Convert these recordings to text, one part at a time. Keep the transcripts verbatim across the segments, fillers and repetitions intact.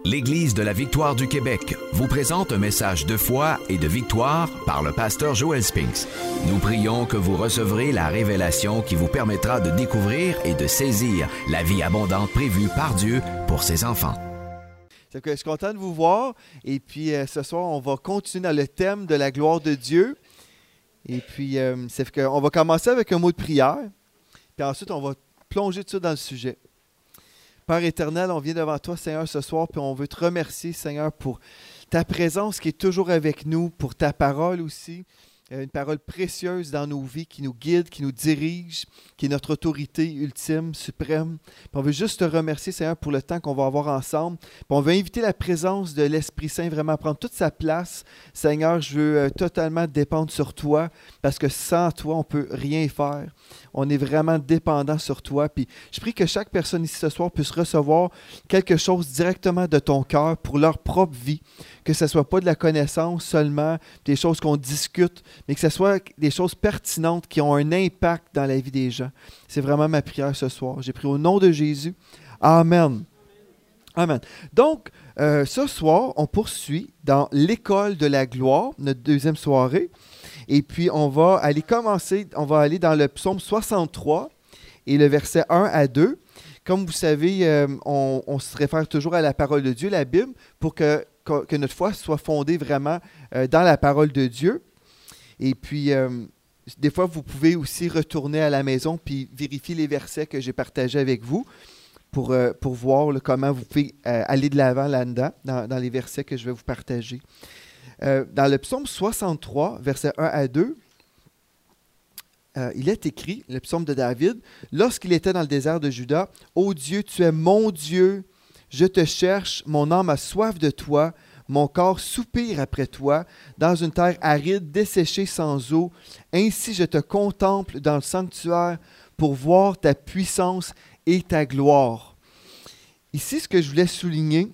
L'Église de la Victoire du Québec vous présente un message de foi et de victoire par le pasteur Joel Spinks. Nous prions que vous recevrez la révélation qui vous permettra de découvrir et de saisir la vie abondante prévue par Dieu pour ses enfants. C'est que je suis content de vous voir. Et puis euh, ce soir, on va continuer dans le thème de la gloire de Dieu. Et puis, euh, c'est qu'on va commencer avec un mot de prière. Puis ensuite, on va plonger tout ça dans le sujet. Père éternel, on vient devant toi, Seigneur, ce soir, puis on veut te remercier, Seigneur, pour ta présence qui est toujours avec nous, pour ta parole aussi, une parole précieuse dans nos vies qui nous guide, qui nous dirige, qui est notre autorité ultime, suprême. Puis on veut juste te remercier, Seigneur, pour le temps qu'on va avoir ensemble. Puis on veut inviter la présence de l'Esprit Saint vraiment à prendre toute sa place. Seigneur, je veux euh, totalement dépendre sur toi, parce que sans toi, on ne peut rien faire. On est vraiment dépendant sur toi. Puis je prie que chaque personne ici ce soir puisse recevoir quelque chose directement de ton cœur pour leur propre vie. Que ce ne soit pas de la connaissance seulement, des choses qu'on discute, mais que ce soit des choses pertinentes qui ont un impact dans la vie des gens. C'est vraiment ma prière ce soir. J'ai prié au nom de Jésus. Amen. Amen. Donc, euh, ce soir, on poursuit dans l'école de la gloire, notre deuxième soirée. Et puis, on va aller commencer, on va aller dans le psaume soixante-trois et le verset un à deux. Comme vous savez, euh, on, on se réfère toujours à la parole de Dieu, la Bible, pour que, que, que notre foi soit fondée vraiment euh, dans la parole de Dieu. Et puis, euh, des fois, vous pouvez aussi retourner à la maison puis vérifier les versets que j'ai partagés avec vous pour, euh, pour voir là, comment vous pouvez euh, aller de l'avant là-dedans, dans, dans les versets que je vais vous partager. Euh, dans le psaume soixante-trois, versets un à deux, euh, il est écrit, le psaume de David, « Lorsqu'il était dans le désert de Juda, « Ô Dieu, tu es mon Dieu, je te cherche, mon âme a soif de toi, mon corps soupire après toi, dans une terre aride, desséchée sans eau. Ainsi je te contemple dans le sanctuaire pour voir ta puissance et ta gloire. » Ici, ce que je voulais souligner,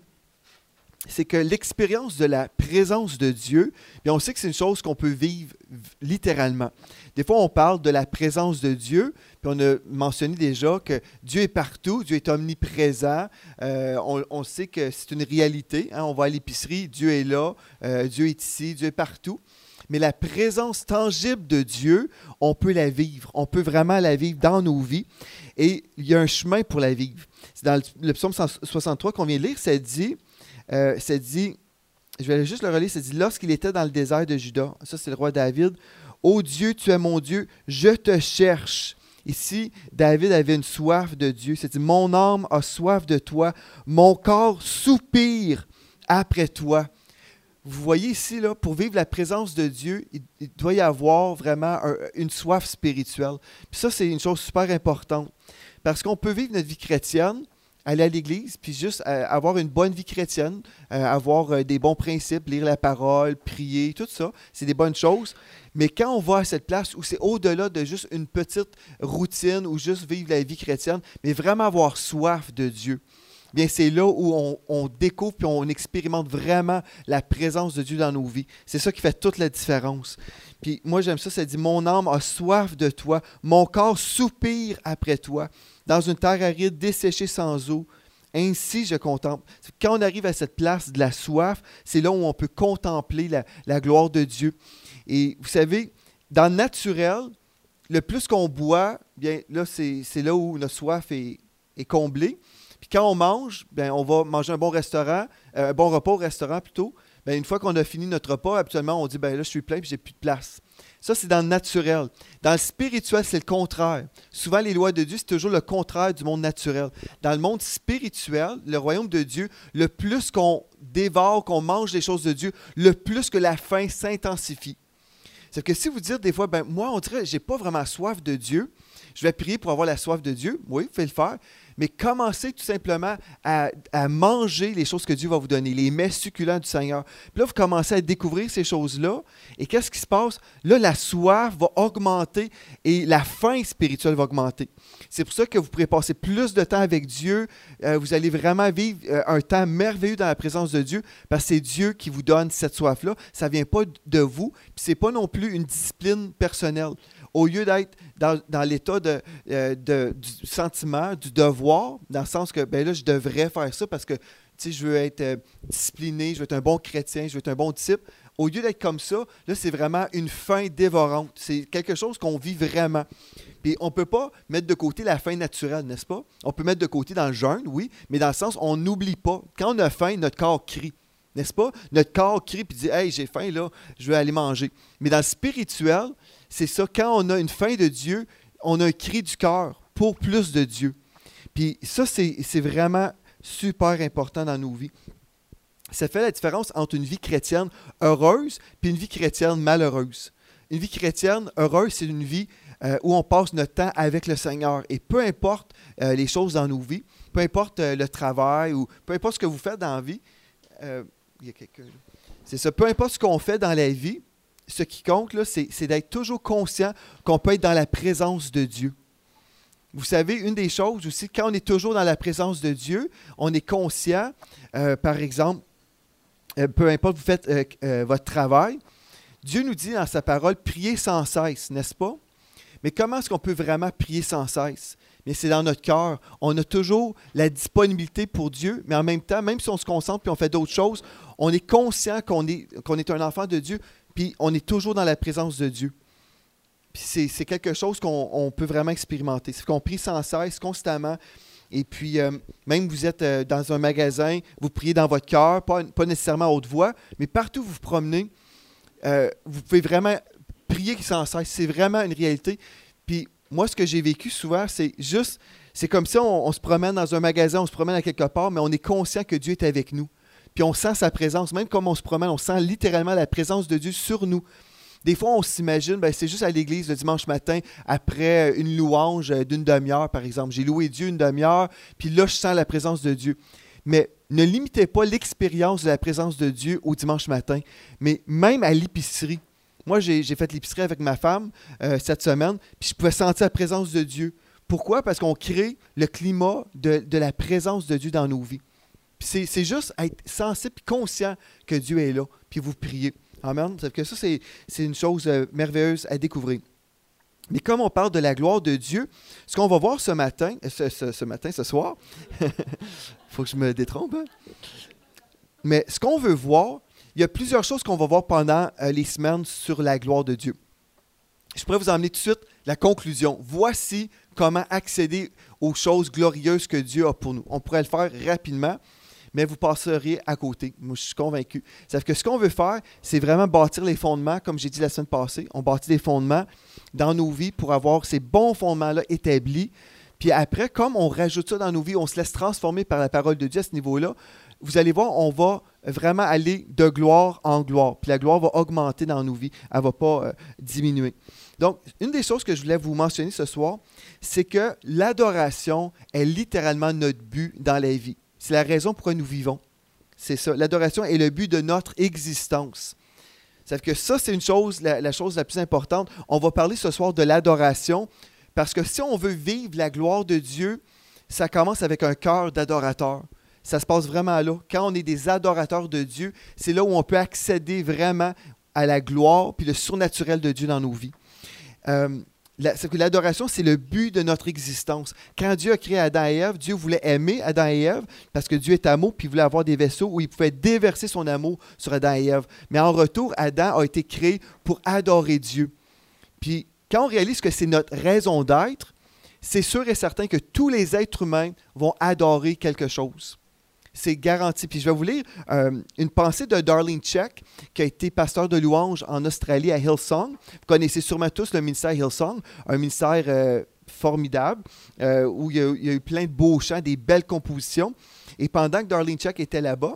c'est que l'expérience de la présence de Dieu, bien on sait que c'est une chose qu'on peut vivre littéralement. Des fois, on parle de la présence de Dieu, puis on a mentionné déjà que Dieu est partout, Dieu est omniprésent. Euh, on, on sait que c'est une réalité. Hein? On va à l'épicerie, Dieu est là, euh, Dieu est ici, Dieu est partout. Mais la présence tangible de Dieu, on peut la vivre. On peut vraiment la vivre dans nos vies. Et il y a un chemin pour la vivre. C'est dans le, le psaume soixante-trois qu'on vient de lire, ça dit... Euh, ça dit, je vais juste le relire, ça dit « Lorsqu'il était dans le désert de Juda », ça c'est le roi David, « Ô Dieu, tu es mon Dieu, je te cherche. » Ici, David avait une soif de Dieu. C'est dit « Mon âme a soif de toi, mon corps soupire après toi. » Vous voyez ici, là, pour vivre la présence de Dieu, il, il doit y avoir vraiment un, une soif spirituelle. Puis ça, c'est une chose super importante. Parce qu'on peut vivre notre vie chrétienne, aller à l'église, puis juste euh, avoir une bonne vie chrétienne, euh, avoir euh, des bons principes, lire la parole, prier, tout ça, c'est des bonnes choses. Mais quand on va à cette place où c'est au-delà de juste une petite routine ou juste vivre la vie chrétienne, mais vraiment avoir soif de Dieu, bien c'est là où on, on découvre puis on expérimente vraiment la présence de Dieu dans nos vies. C'est ça qui fait toute la différence. Puis moi, j'aime ça, ça dit « Mon âme a soif de toi, mon corps soupire après toi. Dans une terre aride, desséchée sans eau, ainsi je contemple. » Quand on arrive à cette place de la soif, c'est là où on peut contempler la, la gloire de Dieu. Et vous savez, dans le naturel, le plus qu'on boit, bien là, c'est, c'est là où notre soif est, est comblée. Puis quand on mange, bien, on va manger un bon restaurant, euh, un bon repas au restaurant plutôt. Bien, une fois qu'on a fini notre repas, habituellement, on dit ben là, je suis plein et j'ai plus de place. Ça, c'est dans le naturel. Dans le spirituel, c'est le contraire. Souvent, les lois de Dieu, c'est toujours le contraire du monde naturel. Dans le monde spirituel, le royaume de Dieu, le plus qu'on dévore, qu'on mange des choses de Dieu, le plus que la faim s'intensifie. C'est que si vous dites des fois, ben moi, on dirait, je n'ai pas vraiment soif de Dieu, je vais prier pour avoir la soif de Dieu. Oui, vous pouvez le faire. Mais commencez tout simplement à, à manger les choses que Dieu va vous donner, les mets succulents du Seigneur. Puis là, vous commencez à découvrir ces choses-là. Et qu'est-ce qui se passe? Là, la soif va augmenter et la faim spirituelle va augmenter. C'est pour ça que vous pourrez passer plus de temps avec Dieu. Euh, vous allez vraiment vivre euh, un temps merveilleux dans la présence de Dieu parce que c'est Dieu qui vous donne cette soif-là. Ça ne vient pas de vous. Puis ce n'est pas non plus une discipline personnelle. Au lieu d'être dans, dans l'état de, euh, de, du sentiment, du devoir, dans le sens que, ben là, je devrais faire ça parce que sais, je veux être euh, discipliné, je veux être un bon chrétien, je veux être un bon disciple. Au lieu d'être comme ça, là, c'est vraiment une faim dévorante. C'est quelque chose qu'on vit vraiment. Puis on ne peut pas mettre de côté la faim naturelle, n'est-ce pas? On peut mettre de côté dans le jeûne, oui, mais dans le sens, on n'oublie pas. Quand on a faim, notre corps crie, n'est-ce pas? Notre corps crie et dit « Hey, j'ai faim, là, je vais aller manger. » Mais dans le spirituel, c'est ça. Quand on a une faim de Dieu, on a un cri du cœur pour plus de Dieu. Puis ça, c'est, c'est vraiment super important dans nos vies. Ça fait la différence entre une vie chrétienne heureuse et une vie chrétienne malheureuse. Une vie chrétienne heureuse, c'est une vie euh, où on passe notre temps avec le Seigneur. Et peu importe euh, les choses dans nos vies, peu importe euh, le travail ou peu importe ce que vous faites dans la vie, euh, il y a quelqu'un là. C'est ça, peu importe ce qu'on fait dans la vie, ce qui compte, là, c'est, c'est d'être toujours conscient qu'on peut être dans la présence de Dieu. Vous savez, une des choses aussi, quand on est toujours dans la présence de Dieu, on est conscient, euh, par exemple, euh, peu importe vous faites euh, euh, votre travail, Dieu nous dit dans sa parole, priez sans cesse, n'est-ce pas? Mais comment est-ce qu'on peut vraiment prier sans cesse? Mais c'est dans notre cœur. On a toujours la disponibilité pour Dieu, mais en même temps, même si on se concentre et on fait d'autres choses, on est conscient qu'on est, qu'on est un enfant de Dieu, puis on est toujours dans la présence de Dieu. Puis c'est, c'est quelque chose qu'on on peut vraiment expérimenter. C'est qu'on prie sans cesse, constamment. Et puis, euh, même vous êtes euh, dans un magasin, vous priez dans votre cœur, pas, pas nécessairement à haute voix, mais partout où vous vous promenez, euh, vous pouvez vraiment prier sans cesse. C'est vraiment une réalité. Puis moi, ce que j'ai vécu souvent, c'est juste, c'est comme si on, on se promène dans un magasin, on se promène à quelque part, mais on est conscient que Dieu est avec nous. Puis on sent sa présence. Même comme on se promène, on sent littéralement la présence de Dieu sur nous. Des fois, on s'imagine, ben, c'est juste à l'église le dimanche matin, après une louange d'une demi-heure, par exemple. J'ai loué Dieu une demi-heure, puis là, je sens la présence de Dieu. Mais ne limitez pas l'expérience de la présence de Dieu au dimanche matin, mais même à l'épicerie. Moi, j'ai, j'ai fait l'épicerie avec ma femme euh, cette semaine, puis je pouvais sentir la présence de Dieu. Pourquoi? Parce qu'on crée le climat de, de la présence de Dieu dans nos vies. Puis c'est, c'est juste être sensible et conscient que Dieu est là, puis vous priez. Amen. C'est que ça, c'est, c'est une chose euh, merveilleuse à découvrir. Mais comme on parle de la gloire de Dieu, ce qu'on va voir ce matin, ce, ce, ce matin, ce soir, il faut que je me détrompe, hein? Mais ce qu'on veut voir, il y a plusieurs choses qu'on va voir pendant euh, les semaines sur la gloire de Dieu. Je pourrais vous emmener tout de suite la conclusion. Voici comment accéder aux choses glorieuses que Dieu a pour nous. On pourrait le faire rapidement, mais vous passeriez à côté. Moi, je suis convaincu. C'est-à-dire que ce qu'on veut faire, c'est vraiment bâtir les fondements, comme j'ai dit la semaine passée. On bâtit des fondements dans nos vies pour avoir ces bons fondements-là établis. Puis après, comme on rajoute ça dans nos vies, on se laisse transformer par la parole de Dieu à ce niveau-là, vous allez voir, on va vraiment aller de gloire en gloire. Puis la gloire va augmenter dans nos vies. Elle ne va pas euh, diminuer. Donc, une des choses que je voulais vous mentionner ce soir, c'est que l'adoration est littéralement notre but dans la vie. C'est la raison pourquoi nous vivons. C'est ça. L'adoration est le but de notre existence. C'est-à-dire que ça, c'est une chose, la, la chose la plus importante. On va parler ce soir de l'adoration parce que si on veut vivre la gloire de Dieu, ça commence avec un cœur d'adorateur. Ça se passe vraiment là. Quand on est des adorateurs de Dieu, c'est là où on peut accéder vraiment à la gloire puis le surnaturel de Dieu dans nos vies. Euh, la, c'est que l'adoration, c'est le but de notre existence. Quand Dieu a créé Adam et Ève, Dieu voulait aimer Adam et Ève parce que Dieu est amour puis il voulait avoir des vaisseaux où il pouvait déverser son amour sur Adam et Ève. Mais en retour, Adam a été créé pour adorer Dieu. Puis quand on réalise que c'est notre raison d'être, c'est sûr et certain que tous les êtres humains vont adorer quelque chose. C'est garanti. Puis je vais vous lire euh, une pensée de Darlene Zschech, qui a été pasteur de louange en Australie à Hillsong. Vous connaissez sûrement tous le ministère Hillsong, un ministère euh, formidable, euh, où il y, a, il y a eu plein de beaux chants, des belles compositions. Et pendant que Darlene Zschech était là-bas,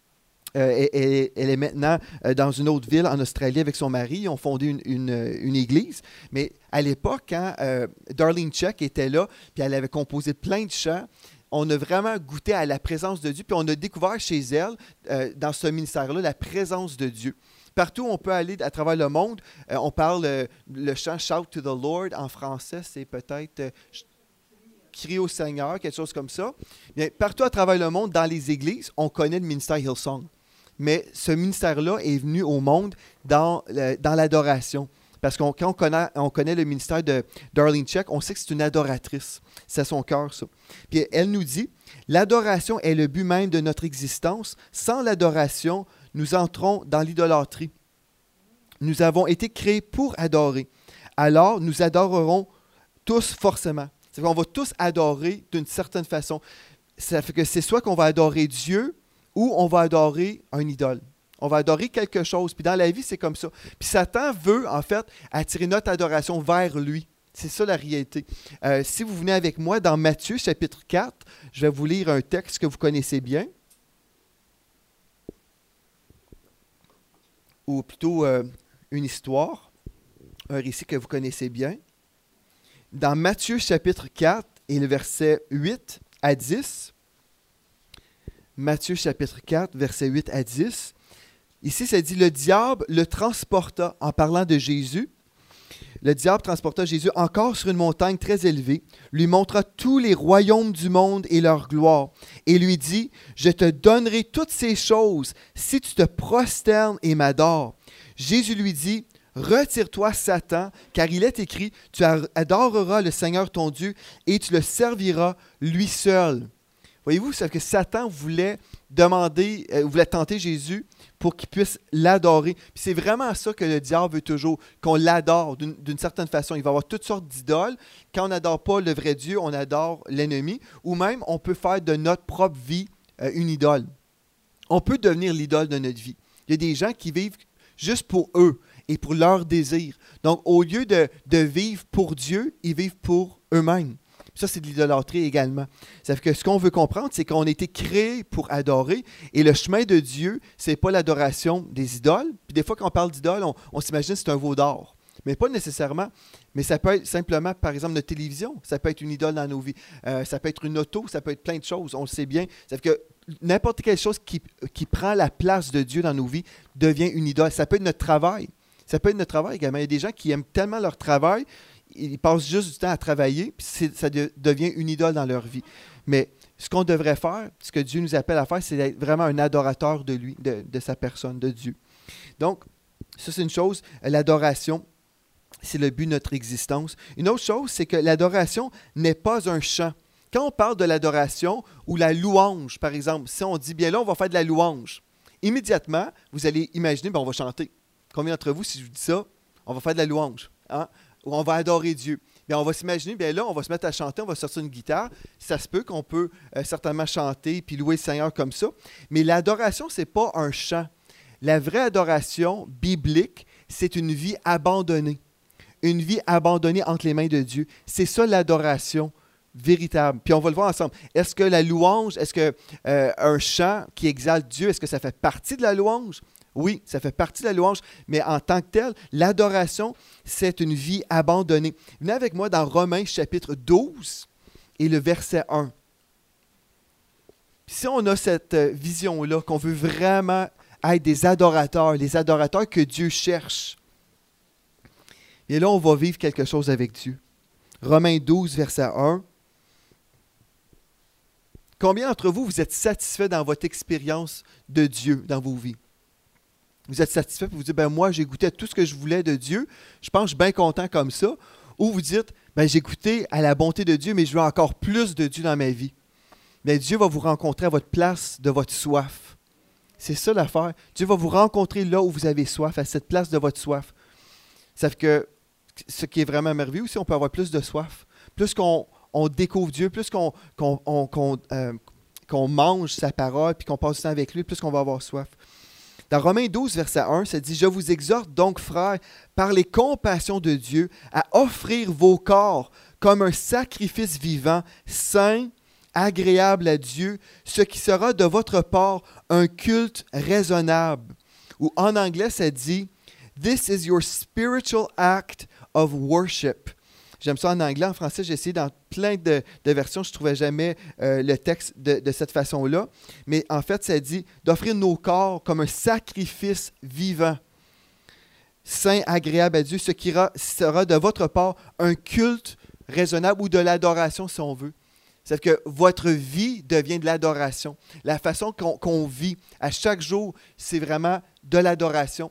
euh, elle, elle est maintenant euh, dans une autre ville en Australie avec son mari. Ils ont fondé une, une, une église. Mais à l'époque, quand euh, Darlene Zschech était là, puis elle avait composé plein de chants, on a vraiment goûté à la présence de Dieu, puis on a découvert chez elle, euh, dans ce ministère-là, la présence de Dieu. Partout où on peut aller à travers le monde, euh, on parle euh, le chant « Shout to the Lord » en français, c'est peut-être euh, « Crie au Seigneur », quelque chose comme ça. Bien, partout à travers le monde, dans les églises, on connaît le ministère Hillsong. Mais ce ministère-là est venu au monde dans, le, dans l'adoration. Parce que quand on connaît, on connaît le ministère de Darlene Zschech, on sait que c'est une adoratrice. C'est à son cœur, ça. Puis elle nous dit, « L'adoration est le but même de notre existence. Sans l'adoration, nous entrons dans l'idolâtrie. Nous avons été créés pour adorer. Alors, nous adorerons tous forcément. » C'est-à-dire qu'on va tous adorer d'une certaine façon. Ça fait que c'est soit qu'on va adorer Dieu ou on va adorer un idole. On va adorer quelque chose. Puis dans la vie, c'est comme ça. Puis Satan veut, en fait, attirer notre adoration vers lui. C'est ça la réalité. Euh, si vous venez avec moi dans Matthieu, chapitre quatre, je vais vous lire un texte que vous connaissez bien. Ou plutôt euh, une histoire, un récit que vous connaissez bien. Dans Matthieu, chapitre quatre, et le verset huit à dix. Matthieu, chapitre quatre, verset huit à dix. Ici, ça dit, « Le diable le transporta, en parlant de Jésus, le diable transporta Jésus encore sur une montagne très élevée, lui montra tous les royaumes du monde et leur gloire, et lui dit, « Je te donnerai toutes ces choses si tu te prosternes et m'adores. » Jésus lui dit, « Retire-toi, Satan, car il est écrit, tu adoreras le Seigneur ton Dieu et tu le serviras lui seul. » Voyez-vous, c'est que Satan voulait demander, euh, voulait tenter Jésus pour qu'il puisse l'adorer. Puis c'est vraiment ça que le diable veut toujours, qu'on l'adore d'une, d'une certaine façon. Il va y avoir toutes sortes d'idoles. Quand on n'adore pas le vrai Dieu, on adore l'ennemi. Ou même, on peut faire de notre propre vie euh, une idole. On peut devenir l'idole de notre vie. Il y a des gens qui vivent juste pour eux et pour leurs désirs. Donc, au lieu de, de vivre pour Dieu, ils vivent pour eux-mêmes. Ça, c'est de l'idolâtrie également. Ça fait que ce qu'on veut comprendre, c'est qu'on a été créé pour adorer. Et le chemin de Dieu, ce n'est pas l'adoration des idoles. Puis des fois, quand on parle d'idole, on, on s'imagine que c'est un veau d'or. Mais pas nécessairement. Mais ça peut être simplement, par exemple, notre télévision. Ça peut être une idole dans nos vies. Euh, ça peut être une auto. Ça peut être plein de choses. On le sait bien. Ça fait que n'importe quelle chose qui, qui prend la place de Dieu dans nos vies devient une idole. Ça peut être notre travail. Ça peut être notre travail également. Il y a des gens qui aiment tellement leur travail, ils passent juste du temps à travailler, puis c'est, ça de, devient une idole dans leur vie. Mais ce qu'on devrait faire, ce que Dieu nous appelle à faire, c'est d'être vraiment un adorateur de lui, de, de sa personne, de Dieu. Donc, ça c'est une chose, l'adoration, c'est le but de notre existence. Une autre chose, c'est que l'adoration n'est pas un chant. Quand on parle de l'adoration ou la louange, par exemple, si on dit, bien là, on va faire de la louange, immédiatement, vous allez imaginer, bien, on va chanter. Combien d'entre vous, si je vous dis ça, on va faire de la louange, hein? Ou on va adorer Dieu. Bien, on va s'imaginer, bien là, on va se mettre à chanter, on va sortir une guitare. Ça se peut qu'on peut euh, certainement chanter puis louer le Seigneur comme ça. Mais l'adoration, ce n'est pas un chant. La vraie adoration biblique, c'est une vie abandonnée. Une vie abandonnée entre les mains de Dieu. C'est ça l'adoration véritable. Puis on va le voir ensemble. Est-ce que la louange, est-ce que euh, un chant qui exalte Dieu, est-ce que ça fait partie de la louange? Oui, ça fait partie de la louange, mais en tant que tel, l'adoration, c'est une vie abandonnée. Venez avec moi dans Romains chapitre douze et le verset un. Si on a cette vision-là, qu'on veut vraiment être des adorateurs, les adorateurs que Dieu cherche, et là, on va vivre quelque chose avec Dieu. Romains douze, verset un. Combien d'entre vous, vous êtes satisfaits dans votre expérience de Dieu dans vos vies? Vous êtes satisfait et vous dites, ben moi, j'ai goûté à tout ce que je voulais de Dieu. Je pense que je suis bien content comme ça. Ou vous dites, ben j'ai goûté à la bonté de Dieu, mais je veux encore plus de Dieu dans ma vie. Mais Dieu va vous rencontrer à votre place de votre soif. C'est ça l'affaire. Dieu va vous rencontrer là où vous avez soif, à cette place de votre soif. Ça fait que ce qui est vraiment merveilleux aussi, on peut avoir plus de soif. Plus qu'on on découvre Dieu, plus qu'on, qu'on, on, qu'on, euh, qu'on mange sa parole, puis qu'on passe du temps avec lui, plus qu'on va avoir soif. Dans Romains douze, verset un, ça dit « Je vous exhorte donc, frères, par les compassions de Dieu, à offrir vos corps comme un sacrifice vivant, saint, agréable à Dieu, ce qui sera de votre part un culte raisonnable. » Ou en anglais, ça dit « This is your spiritual act of worship. » J'aime ça en anglais. En français, j'ai essayé dans plein de, de versions. Je ne trouvais jamais euh, le texte de, de cette façon-là. Mais en fait, ça dit d'offrir nos corps comme un sacrifice vivant, saint, agréable à Dieu, ce qui sera de votre part un culte raisonnable ou de l'adoration, si on veut. C'est-à-dire que votre vie devient de l'adoration. La façon qu'on, qu'on vit à chaque jour, c'est vraiment de l'adoration.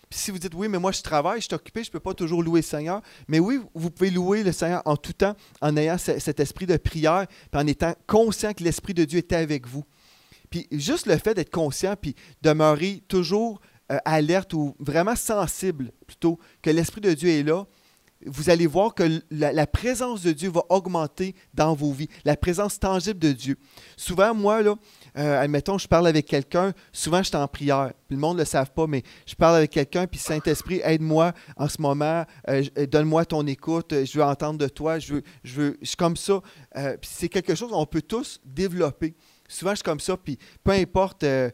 Puis si vous dites, oui, mais moi je travaille, je suis occupé, je ne peux pas toujours louer le Seigneur. Mais oui, vous pouvez louer le Seigneur en tout temps, en ayant ce, cet esprit de prière, puis en étant conscient que l'Esprit de Dieu était avec vous. Puis juste le fait d'être conscient, puis demeurer toujours euh, alerte ou vraiment sensible, plutôt, que l'Esprit de Dieu est là, vous allez voir que la, la présence de Dieu va augmenter dans vos vies, la présence tangible de Dieu. Souvent, moi, là, euh, admettons, je parle avec quelqu'un, souvent je suis en prière, puis le monde ne le savent pas, mais je parle avec quelqu'un, puis Saint-Esprit, aide-moi en ce moment, euh, donne-moi ton écoute, je veux entendre de toi, je veux, je veux, je suis comme ça. Euh, puis c'est quelque chose qu'on peut tous développer. Souvent, je suis comme ça, puis peu importe... Euh,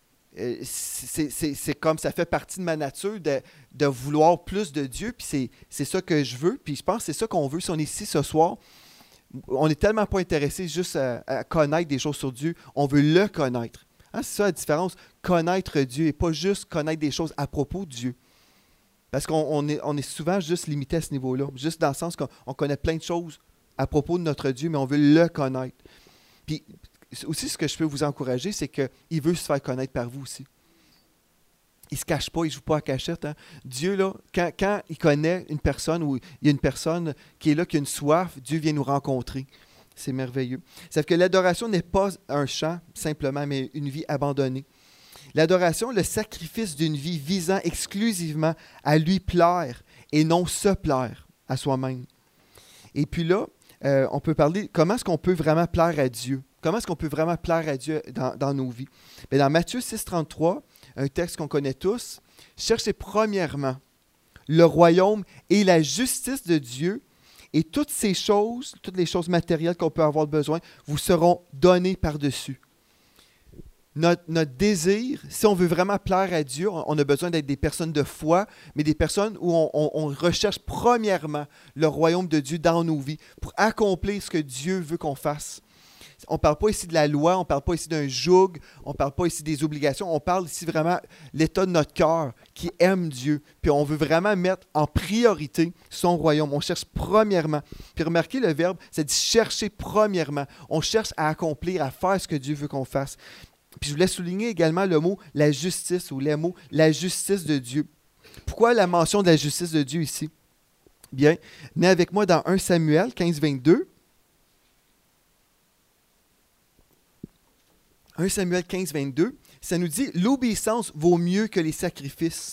C'est, c'est, c'est comme ça fait partie de ma nature de, de vouloir plus de Dieu, puis c'est, c'est ça que je veux, puis je pense que c'est ça qu'on veut. Si on est ici ce soir, on n'est tellement pas intéressé juste à, à connaître des choses sur Dieu, on veut le connaître. Hein, c'est ça la différence, connaître Dieu et pas juste connaître des choses à propos de Dieu. Parce qu'on on est, on est souvent juste limité à ce niveau-là, juste dans le sens qu'on on connaît plein de choses à propos de notre Dieu, mais on veut le connaître. Puis aussi, ce que je peux vous encourager, c'est qu'il veut se faire connaître par vous aussi. Il ne se cache pas, il ne joue pas à cachette. Hein. Dieu, là, quand, quand il connaît une personne ou il y a une personne qui est là, qui a une soif, Dieu vient nous rencontrer. C'est merveilleux. C'est que l'adoration n'est pas un chant, simplement, mais une vie abandonnée. L'adoration, le sacrifice d'une vie visant exclusivement à lui plaire et non se plaire à soi-même. Et puis là, euh, on peut parler, comment est-ce qu'on peut vraiment plaire à Dieu? Comment est-ce qu'on peut vraiment plaire à Dieu dans, dans nos vies? Bien, dans Matthieu six, trente-trois, un texte qu'on connaît tous, « Cherchez premièrement le royaume et la justice de Dieu, et toutes ces choses, toutes les choses matérielles qu'on peut avoir besoin, vous seront données par-dessus. » Notre, notre désir, si on veut vraiment plaire à Dieu, on a besoin d'être des personnes de foi, mais des personnes où on, on, on recherche premièrement le royaume de Dieu dans nos vies pour accomplir ce que Dieu veut qu'on fasse. On ne parle pas ici de la loi, on ne parle pas ici d'un joug, on ne parle pas ici des obligations, on parle ici vraiment de l'état de notre cœur qui aime Dieu. Puis on veut vraiment mettre en priorité son royaume. On cherche premièrement. Puis remarquez le verbe, c'est de chercher premièrement. On cherche à accomplir, à faire ce que Dieu veut qu'on fasse. Puis je voulais souligner également le mot « la justice » ou les mots « la justice de Dieu ». Pourquoi la mention de la justice de Dieu ici? Bien, venez avec moi dans un Samuel quinze, vingt-deux. un Samuel quinze, vingt-deux, ça nous dit « L'obéissance vaut mieux que les sacrifices,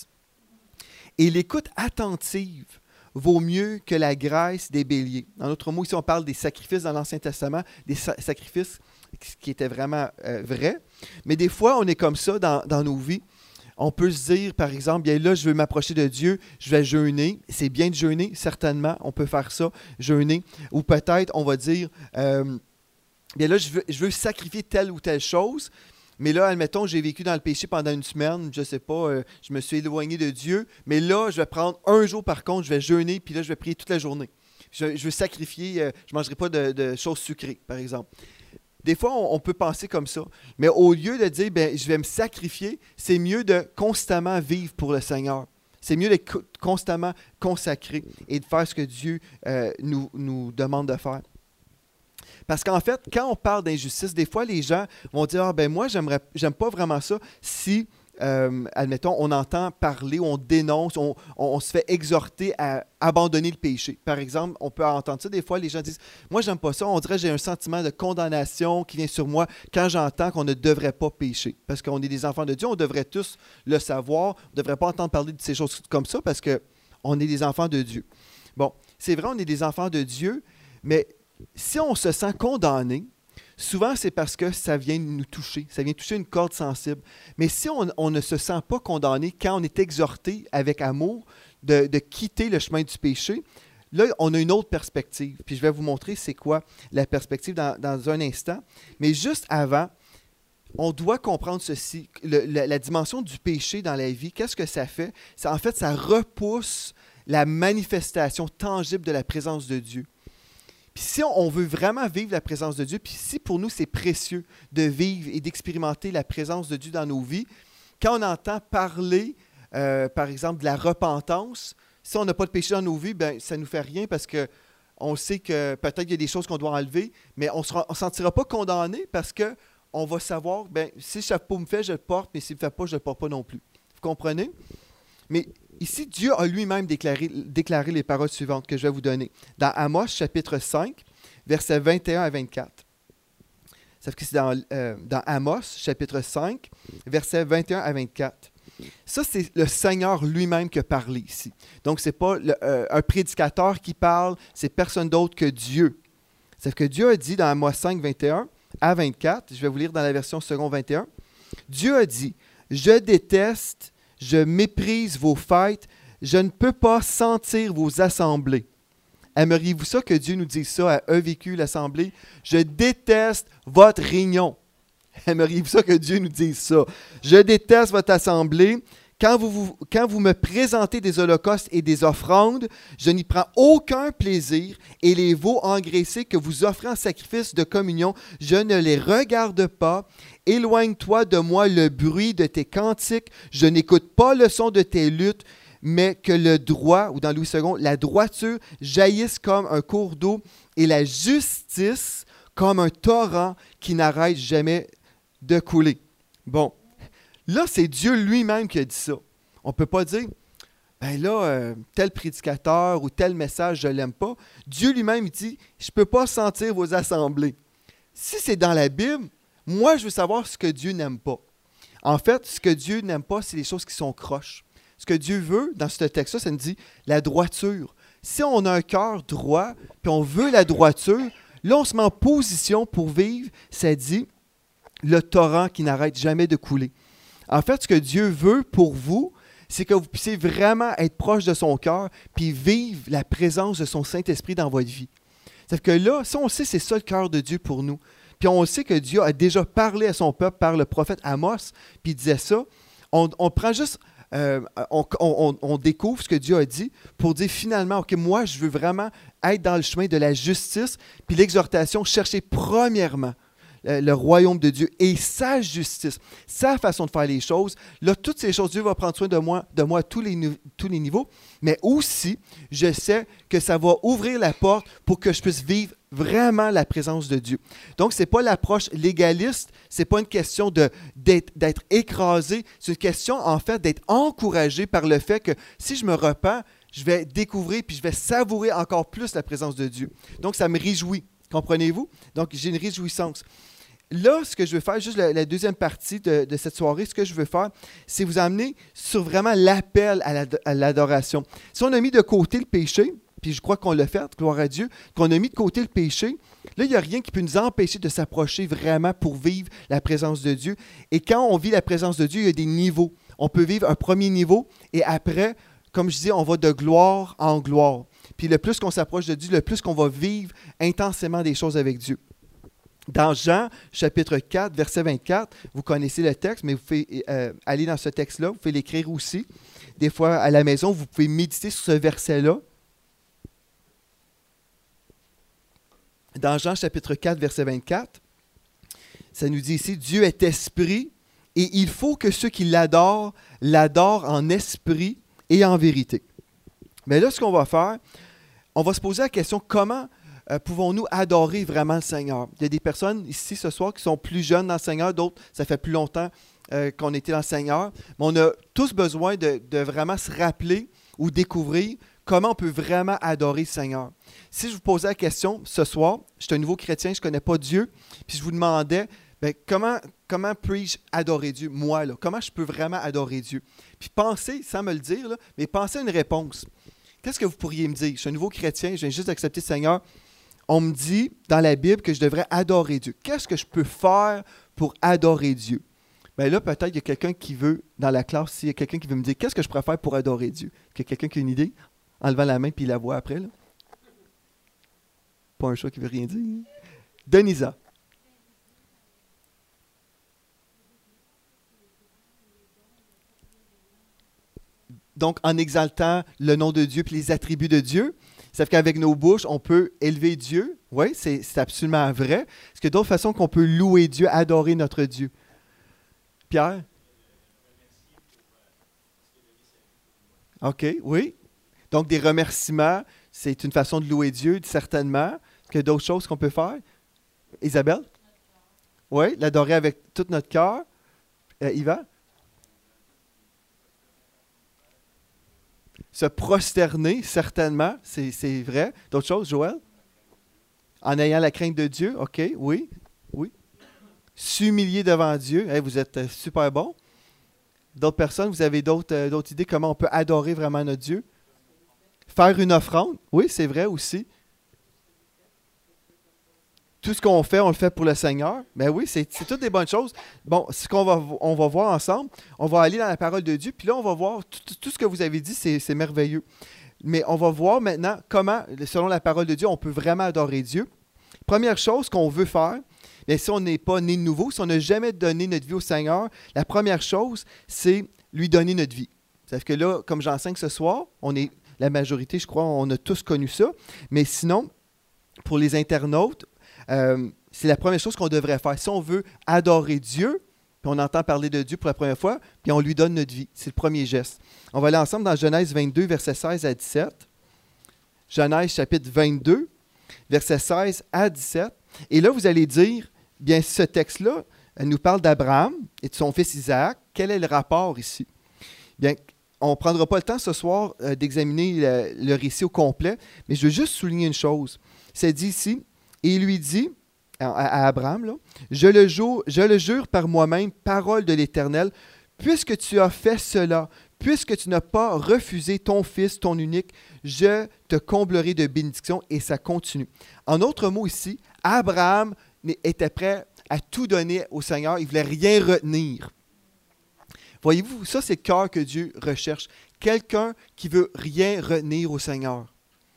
et l'écoute attentive vaut mieux que la graisse des béliers. » En d'autres mots, ici, on parle des sacrifices dans l'Ancien Testament, des sa- sacrifices qui étaient vraiment euh, vrais. Mais des fois, on est comme ça dans, dans nos vies. On peut se dire, par exemple, bien là, je veux m'approcher de Dieu, je vais jeûner. C'est bien de jeûner, certainement, on peut faire ça, jeûner. Ou peut-être, on va dire... Euh, bien là, je veux, je veux sacrifier telle ou telle chose, mais là, admettons, j'ai vécu dans le péché pendant une semaine, je ne sais pas, euh, je me suis éloigné de Dieu, mais là, je vais prendre un jour par contre, je vais jeûner, puis là, je vais prier toute la journée. Je, je veux sacrifier, euh, je ne mangerai pas de, de choses sucrées, par exemple. Des fois, on, on peut penser comme ça, mais au lieu de dire, bien, je vais me sacrifier, c'est mieux de constamment vivre pour le Seigneur. C'est mieux d'être co- constamment consacré et de faire ce que Dieu euh, nous, nous demande de faire. Parce qu'en fait, quand on parle d'injustice, des fois, les gens vont dire « Ah ben moi, j'aimerais, j'aime pas vraiment ça si, euh, admettons, on entend parler, on dénonce, on, on, on se fait exhorter à abandonner le péché. » Par exemple, on peut entendre ça, des fois, les gens disent « Moi, j'aime pas ça, on dirait que j'ai un sentiment de condamnation qui vient sur moi quand j'entends qu'on ne devrait pas pécher. » Parce qu'on est des enfants de Dieu, on devrait tous le savoir, on ne devrait pas entendre parler de ces choses comme ça parce qu'on est des enfants de Dieu. Bon, c'est vrai, on est des enfants de Dieu, mais si on se sent condamné, souvent c'est parce que ça vient nous toucher, ça vient toucher une corde sensible. Mais si on, on ne se sent pas condamné quand on est exhorté avec amour de, de quitter le chemin du péché, là, on a une autre perspective. Puis je vais vous montrer c'est quoi la perspective dans, dans un instant. Mais juste avant, on doit comprendre ceci, le, la, la dimension du péché dans la vie, qu'est-ce que ça fait? Ça, en fait, ça repousse la manifestation tangible de la présence de Dieu. Puis si on veut vraiment vivre la présence de Dieu, puis si pour nous c'est précieux de vivre et d'expérimenter la présence de Dieu dans nos vies, quand on entend parler, euh, par exemple, de la repentance, si on n'a pas de péché dans nos vies, ben, ça ne nous fait rien parce qu'on sait que peut-être qu'il y a des choses qu'on doit enlever, mais on ne se sentira pas condamné parce qu'on va savoir, ben, si le chapeau me fait, je le porte, mais s'il ne me fait pas, je ne le porte pas non plus. Vous comprenez? Mais ici, Dieu a lui-même déclaré, déclaré les paroles suivantes que je vais vous donner. Dans Amos, chapitre cinq, versets vingt et un à vingt-quatre. Ça fait que c'est dans, euh, dans Amos, chapitre cinq, versets vingt et un à vingt-quatre. Ça, c'est le Seigneur lui-même qui a parlé ici. Donc, ce n'est pas le, euh, un prédicateur qui parle, c'est personne d'autre que Dieu. Ça fait que Dieu a dit dans Amos cinq, vingt et un à vingt-quatre, je vais vous lire dans la version second vingt et un, Dieu a dit, « Je déteste, je méprise vos fêtes, je ne peux pas sentir vos assemblées. » Aimeriez-vous ça que Dieu nous dise ça à E V Q, l'Assemblée? Je déteste votre réunion. Aimeriez-vous ça que Dieu nous dise ça? Je déteste votre assemblée. Quand vous, vous, quand vous me présentez des holocaustes et des offrandes, je n'y prends aucun plaisir et les veaux engraissés que vous offrez en sacrifice de communion, je ne les regarde pas. Éloigne-toi de moi le bruit de tes cantiques. Je n'écoute pas le son de tes luttes, mais que le droit, ou dans Louis second, la droiture jaillisse comme un cours d'eau et la justice comme un torrent qui n'arrête jamais de couler. Bon, là, c'est Dieu lui-même qui a dit ça. On ne peut pas dire, ben là, euh, tel prédicateur ou tel message, je ne l'aime pas. Dieu lui-même, il dit, je ne peux pas sentir vos assemblées. Si c'est dans la Bible, moi, je veux savoir ce que Dieu n'aime pas. En fait, ce que Dieu n'aime pas, c'est les choses qui sont croches. Ce que Dieu veut, dans ce texte-là, ça nous dit la droiture. Si on a un cœur droit, puis on veut la droiture, là, on se met en position pour vivre, ça dit, le torrent qui n'arrête jamais de couler. En fait, ce que Dieu veut pour vous, c'est que vous puissiez vraiment être proche de son cœur puis vivre la présence de son Saint-Esprit dans votre vie. C'est que là, si on sait c'est ça le cœur de Dieu pour nous, puis on sait que Dieu a déjà parlé à son peuple par le prophète Amos, puis il disait ça, on, on prend juste, euh, on, on, on découvre ce que Dieu a dit pour dire finalement, OK, moi, je veux vraiment être dans le chemin de la justice, puis l'exhortation, chercher premièrement le royaume de Dieu et sa justice, sa façon de faire les choses. Là, toutes ces choses, Dieu va prendre soin de moi, de moi à tous les, tous les niveaux, mais aussi, je sais que ça va ouvrir la porte pour que je puisse vivre vraiment la présence de Dieu. Donc, ce n'est pas l'approche légaliste, ce n'est pas une question de, d'être, d'être écrasé, c'est une question, en fait, d'être encouragé par le fait que si je me repens, je vais découvrir puis je vais savourer encore plus la présence de Dieu. Donc, ça me réjouit. Comprenez-vous? Donc, j'ai une réjouissance. Là, ce que je veux faire, juste la, la deuxième partie de, de cette soirée, ce que je veux faire, c'est vous amener sur vraiment l'appel à, la, à l'adoration. Si on a mis de côté le péché, puis je crois qu'on l'a fait, gloire à Dieu, qu'on a mis de côté le péché, là, il n'y a rien qui peut nous empêcher de s'approcher vraiment pour vivre la présence de Dieu. Et quand on vit la présence de Dieu, il y a des niveaux. On peut vivre un premier niveau et après, comme je dis, on va de gloire en gloire. Puis le plus qu'on s'approche de Dieu, le plus qu'on va vivre intensément des choses avec Dieu. Dans Jean, chapitre quatre, verset vingt-quatre, vous connaissez le texte, mais vous pouvez euh, aller dans ce texte-là, vous pouvez l'écrire aussi. Des fois, à la maison, vous pouvez méditer sur ce verset-là. Dans Jean, chapitre quatre, verset vingt-quatre, ça nous dit ici, « Dieu est esprit, et il faut que ceux qui l'adorent, l'adorent en esprit et en vérité. » Mais là, ce qu'on va faire, on va se poser la question, comment euh, pouvons-nous adorer vraiment le Seigneur? Il y a des personnes ici ce soir qui sont plus jeunes dans le Seigneur, d'autres, ça fait plus longtemps euh, qu'on était dans le Seigneur. Mais on a tous besoin de, de vraiment se rappeler ou découvrir comment on peut vraiment adorer le Seigneur. Si je vous posais la question ce soir, je suis un nouveau chrétien, je ne connais pas Dieu, puis je vous demandais, bien, comment, comment puis-je adorer Dieu, moi, là? Comment je peux vraiment adorer Dieu? Puis pensez, sans me le dire, là, mais pensez à une réponse. Qu'est-ce que vous pourriez me dire? Je suis un nouveau chrétien, je viens juste d'accepter le Seigneur. On me dit dans la Bible que je devrais adorer Dieu. Qu'est-ce que je peux faire pour adorer Dieu? Bien là, peut-être qu'il y a quelqu'un qui veut, dans la classe, s'il y a quelqu'un qui veut me dire, qu'est-ce que je pourrais faire pour adorer Dieu? Il y a quelqu'un qui a une idée? En levant la main puis la voix après, là. Pas un chat qui veut rien dire. Denisa. Donc, en exaltant le nom de Dieu et les attributs de Dieu, ça fait qu'avec nos bouches, on peut élever Dieu. Oui, c'est, c'est absolument vrai. Est-ce qu'il y a d'autres façons qu'on peut louer Dieu, adorer notre Dieu? Pierre? OK, oui. Donc, des remerciements, c'est une façon de louer Dieu, certainement. Est-ce qu'il y a d'autres choses qu'on peut faire? Isabelle? Oui, l'adorer avec tout notre cœur. Euh, Yvan? se prosterner, certainement, c'est, c'est vrai. D'autres choses, Joël? En ayant la crainte de Dieu, OK, oui, oui. S'humilier devant Dieu, hey, vous êtes euh, super bon. D'autres personnes, vous avez d'autres, euh, d'autres idées comment on peut adorer vraiment notre Dieu? Faire une offrande, oui, c'est vrai aussi. Tout ce qu'on fait, on le fait pour le Seigneur. Mais oui, c'est, c'est toutes des bonnes choses. Bon, ce qu'on va, on va voir ensemble, on va aller dans la parole de Dieu, puis là, on va voir tout, tout ce que vous avez dit, c'est, c'est merveilleux. Mais on va voir maintenant comment, selon la parole de Dieu, on peut vraiment adorer Dieu. Première chose qu'on veut faire, bien, si on n'est pas né de nouveau, si on n'a jamais donné notre vie au Seigneur, la première chose, c'est lui donner notre vie. C'est-à-dire que là, comme j'enseigne ce soir, on est la majorité, je crois, on a tous connu ça. Mais sinon, pour les internautes, Euh, c'est la première chose qu'on devrait faire. Si on veut adorer Dieu, puis on entend parler de Dieu pour la première fois, puis on lui donne notre vie. C'est le premier geste. On va aller ensemble dans Genèse vingt-deux, versets seize à dix-sept. Genèse chapitre vingt-deux, versets seize à dix-sept. Et là, vous allez dire, bien, ce texte-là nous parle d'Abraham et de son fils Isaac. Quel est le rapport ici? Bien, on ne prendra pas le temps ce soir euh, d'examiner le, le récit au complet, mais je veux juste souligner une chose. C'est dit ici, et il lui dit à, à Abraham, là, je, le jure, je le jure par moi-même, parole de l'Éternel, puisque tu as fait cela, puisque tu n'as pas refusé ton fils, ton unique, je te comblerai de bénédictions. Et ça continue. En d'autres mots ici, Abraham était prêt à tout donner au Seigneur. Il ne voulait rien retenir. Voyez-vous, ça c'est le cœur que Dieu recherche. Quelqu'un qui veut rien retenir au Seigneur.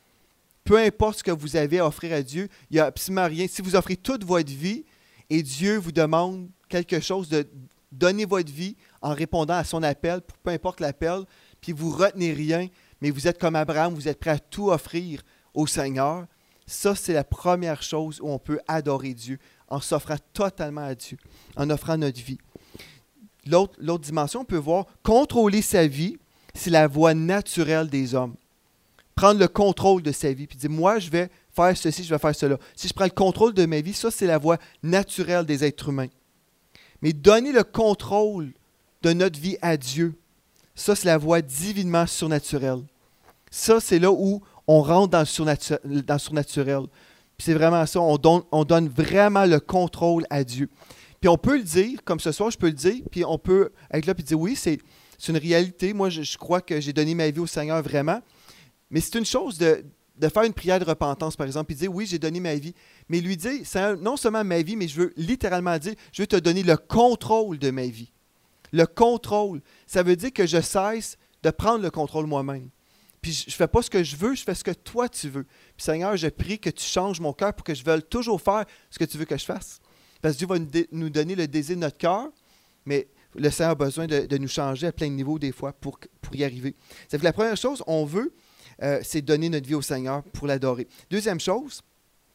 Peu importe ce que vous avez à offrir à Dieu, il n'y a absolument rien. Si vous offrez toute votre vie et Dieu vous demande quelque chose, de donner votre vie en répondant à son appel, peu importe l'appel, puis vous ne retenez rien, mais vous êtes comme Abraham, vous êtes prêt à tout offrir au Seigneur, ça c'est la première chose où on peut adorer Dieu, en s'offrant totalement à Dieu, en offrant notre vie. L'autre, l'autre dimension, on peut voir, contrôler sa vie, c'est la voie naturelle des hommes. Prendre le contrôle de sa vie, puis dire, moi, je vais faire ceci, je vais faire cela. Si je prends le contrôle de ma vie, ça, c'est la voie naturelle des êtres humains. Mais donner le contrôle de notre vie à Dieu, ça, c'est la voie divinement surnaturelle. Ça, c'est là où on rentre dans le, surnaturel. Dans le surnaturel. Puis c'est vraiment ça, on donne, on donne vraiment le contrôle à Dieu. Puis on peut le dire, comme ce soir, je peux le dire, puis on peut être là et dire, oui, c'est, c'est une réalité. Moi, je, je crois que j'ai donné ma vie au Seigneur vraiment. Mais c'est une chose de, de faire une prière de repentance, par exemple, et dire, oui, j'ai donné ma vie. Mais lui dire, c'est non seulement ma vie, mais je veux littéralement dire, je veux te donner le contrôle de ma vie. Le contrôle, ça veut dire que je cesse de prendre le contrôle moi-même. Puis je ne fais pas ce que je veux, je fais ce que toi tu veux. Puis Seigneur, je prie que tu changes mon cœur pour que je veuille toujours faire ce que tu veux que je fasse. Parce que Dieu va nous, dé- nous donner le désir de notre cœur, mais le Seigneur a besoin de, de nous changer à plein de niveaux des fois pour, pour y arriver. Ça fait que la première chose, on veut, euh, c'est donner notre vie au Seigneur pour l'adorer. Deuxième chose,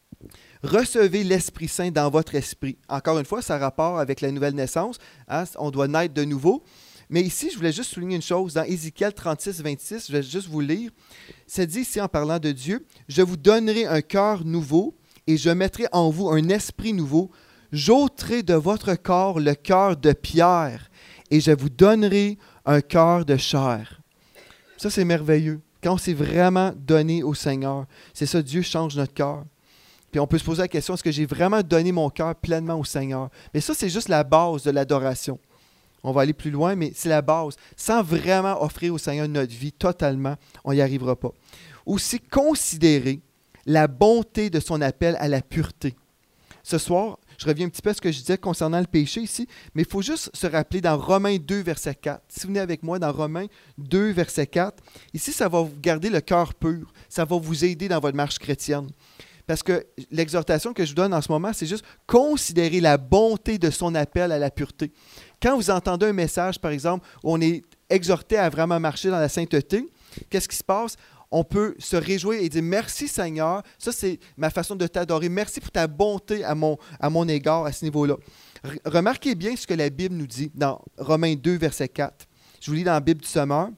recevez l'Esprit Saint dans votre esprit. Encore une fois, ça a rapport avec la nouvelle naissance. Hein, on doit naître de nouveau. Mais ici, je voulais juste souligner une chose. Dans Ézéchiel trente-six, vingt-six, je vais juste vous lire. C'est dit ici en parlant de Dieu, « Je vous donnerai un cœur nouveau et je mettrai en vous un esprit nouveau. J'ôterai de votre corps le cœur de pierre et je vous donnerai un cœur de chair. » Ça, c'est merveilleux. Quand on s'est vraiment donné au Seigneur, c'est ça, Dieu change notre cœur. Puis on peut se poser la question, est-ce que j'ai vraiment donné mon cœur pleinement au Seigneur? Mais ça, c'est juste la base de l'adoration. On va aller plus loin, mais c'est la base. Sans vraiment offrir au Seigneur notre vie totalement, on n'y arrivera pas. Aussi, considérer la bonté de son appel à la pureté. Ce soir, je reviens un petit peu à ce que je disais concernant le péché ici, mais il faut juste se rappeler dans Romains deux, verset quatre. Si vous venez avec moi dans Romains deux, verset quatre, ici, ça va vous garder le cœur pur. Ça va vous aider dans votre marche chrétienne. Parce que l'exhortation que je vous donne en ce moment, c'est juste considérer la bonté de son appel à la pureté. Quand vous entendez un message, par exemple, où on est exhorté à vraiment marcher dans la sainteté, qu'est-ce qui se passe? On peut se réjouir et dire « Merci Seigneur, ça c'est ma façon de t'adorer. Merci pour ta bonté à mon, à mon égard à ce niveau-là. » Remarquez bien ce que la Bible nous dit dans Romains deux, verset quatre. Je vous lis dans la Bible du Sommeur.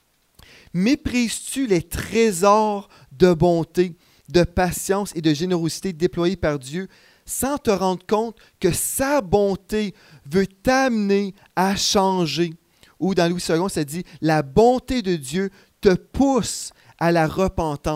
« Méprises-tu les trésors de bonté, de patience et de générosité déployés par Dieu, sans te rendre compte que sa bonté veut t'amener à changer ou dans Louis second, ça dit « La bonté de Dieu te pousse à la repentance. »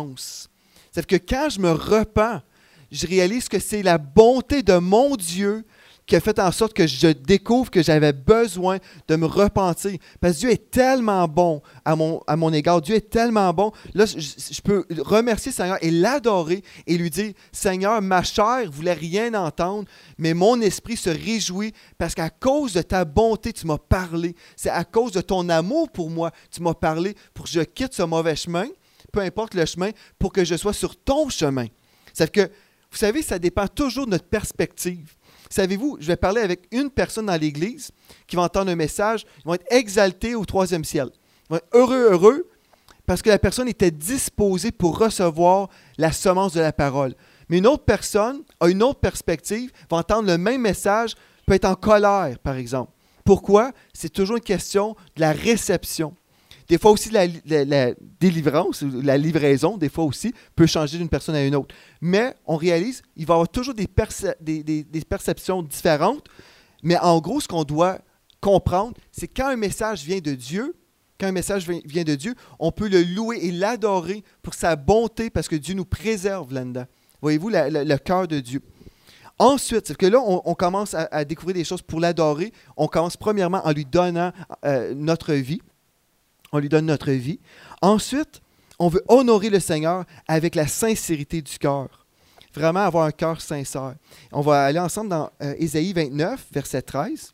C'est-à-dire que quand je me repens, je réalise que c'est la bonté de mon Dieu qui a fait en sorte que je découvre que j'avais besoin de me repentir. Parce que Dieu est tellement bon à mon, à mon égard. Dieu est tellement bon. Là, je, je peux remercier le Seigneur et l'adorer et lui dire, « Seigneur, ma chair ne voulait rien entendre, mais mon esprit se réjouit parce qu'à cause de ta bonté, tu m'as parlé. C'est à cause de ton amour pour moi, tu m'as parlé pour que je quitte ce mauvais chemin, peu importe le chemin, pour que je sois sur ton chemin. » C'est-à-dire que, vous savez, ça dépend toujours de notre perspective. Savez-vous, je vais parler avec une personne dans l'Église qui va entendre un message, ils vont être exaltés au troisième ciel. Ils vont être heureux, heureux, parce que la personne était disposée pour recevoir la semence de la parole. Mais une autre personne a une autre perspective, va entendre le même message, peut être en colère, par exemple. Pourquoi? C'est toujours une question de la réception. Des fois aussi, la, la, la délivrance, la livraison, des fois aussi, peut changer d'une personne à une autre. Mais on réalise, il va y avoir toujours des, perce- des, des, des perceptions différentes. Mais en gros, ce qu'on doit comprendre, c'est quand un message vient de Dieu, quand un message vient de Dieu, on peut le louer et l'adorer pour sa bonté, parce que Dieu nous préserve là-dedans. Voyez-vous, la, la, le cœur de Dieu. Ensuite, c'est que là, on, on commence à, à découvrir des choses pour l'adorer. On commence premièrement en lui donnant euh, notre vie. On lui donne notre vie. Ensuite, on veut honorer le Seigneur avec la sincérité du cœur. Vraiment avoir un cœur sincère. On va aller ensemble dans euh, Ésaïe vingt-neuf, verset treize.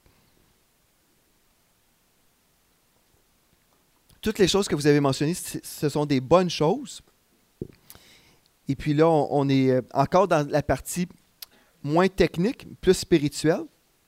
Toutes les choses que vous avez mentionnées, ce sont des bonnes choses. Et puis là, on, on est encore dans la partie moins technique, plus spirituelle.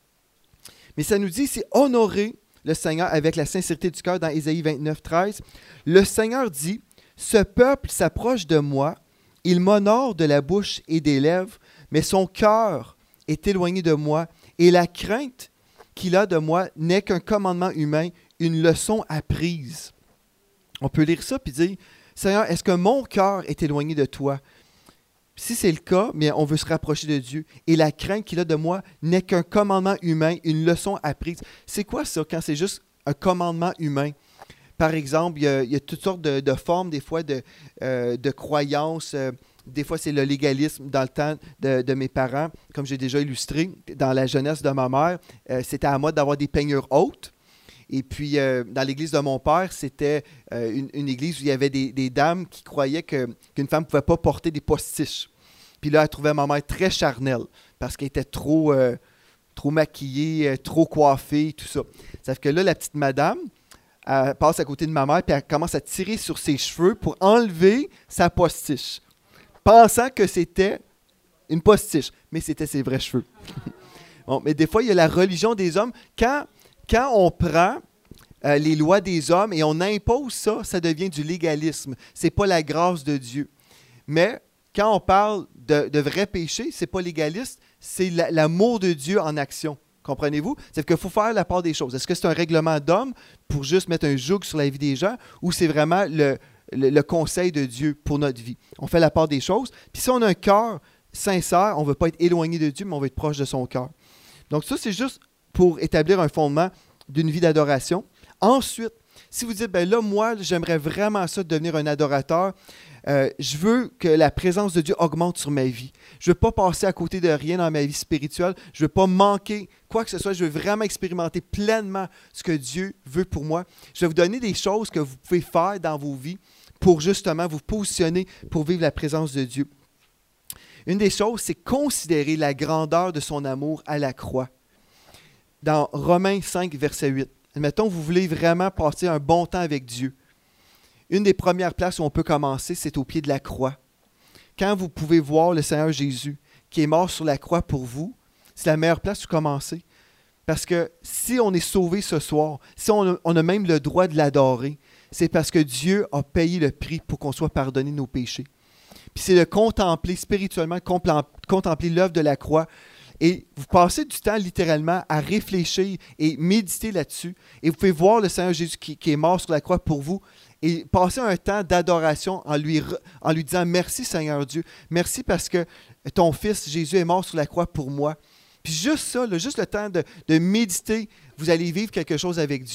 Mais ça nous dit, c'est honorer le Seigneur avec la sincérité du cœur dans Ésaïe vingt-neuf, treize. Le Seigneur dit, « Ce peuple s'approche de moi, il m'honore de la bouche et des lèvres, mais son cœur est éloigné de moi, et la crainte qu'il a de moi n'est qu'un commandement humain, une leçon apprise. » On peut lire ça et dire, « Seigneur, est-ce que mon cœur est éloigné de toi? » Si c'est le cas, mais on veut se rapprocher de Dieu. Et la crainte qu'il a de moi n'est qu'un commandement humain, une leçon apprise. C'est quoi ça quand c'est juste un commandement humain? Par exemple, il y a, il y a toutes sortes de, de formes, des fois, de, euh, de croyances. Euh, des fois, c'est le légalisme dans le temps de, de mes parents. Comme j'ai déjà illustré, dans la jeunesse de ma mère, euh, c'était à la mode d'avoir des peignures hautes. Et puis, euh, dans l'église de mon père, c'était euh, une, une église où il y avait des, des dames qui croyaient que, qu'une femme ne pouvait pas porter des postiches. Puis là, elle trouvait ma mère très charnelle parce qu'elle était trop, euh, trop maquillée, euh, trop coiffée, tout ça. Ça fait que là, la petite madame, elle passe à côté de ma mère puis elle commence à tirer sur ses cheveux pour enlever sa postiche, pensant que c'était une postiche, mais c'était ses vrais cheveux. Bon, mais des fois, il y a la religion des hommes. Quand... Quand on prend euh, les lois des hommes et on impose ça, ça devient du légalisme. Ce n'est pas la grâce de Dieu. Mais quand on parle de, de vrai péché, ce n'est pas légaliste, c'est la, l'amour de Dieu en action. Comprenez-vous? C'est qu'il faut faire la part des choses. Est-ce que c'est un règlement d'homme pour juste mettre un joug sur la vie des gens ou c'est vraiment le, le, le conseil de Dieu pour notre vie? On fait la part des choses. Puis si on a un cœur sincère, on ne veut pas être éloigné de Dieu, mais on veut être proche de son cœur. Donc ça, c'est juste pour établir un fondement d'une vie d'adoration. Ensuite, si vous dites, ben là, moi, j'aimerais vraiment ça devenir un adorateur, euh, je veux que la présence de Dieu augmente sur ma vie. Je ne veux pas passer à côté de rien dans ma vie spirituelle. Je ne veux pas manquer quoi que ce soit. Je veux vraiment expérimenter pleinement ce que Dieu veut pour moi. Je vais vous donner des choses que vous pouvez faire dans vos vies pour justement vous positionner pour vivre la présence de Dieu. Une des choses, c'est considérer la grandeur de son amour à la croix. Dans Romains cinq, verset huit. Admettons, vous voulez vraiment passer un bon temps avec Dieu. Une des premières places où on peut commencer, c'est au pied de la croix. Quand vous pouvez voir le Seigneur Jésus qui est mort sur la croix pour vous, c'est la meilleure place où commencer. Parce que si on est sauvé ce soir, si on a, on a même le droit de l'adorer, c'est parce que Dieu a payé le prix pour qu'on soit pardonné de nos péchés. Puis c'est de contempler spirituellement, contempler l'œuvre de la croix. Et vous passez du temps littéralement à réfléchir et méditer là-dessus. Et vous pouvez voir le Seigneur Jésus qui, qui est mort sur la croix pour vous et passer un temps d'adoration en lui, en lui disant « Merci Seigneur Dieu, merci parce que ton Fils Jésus est mort sur la croix pour moi. » Puis juste ça, là, juste le temps de, de méditer, vous allez vivre quelque chose avec Dieu.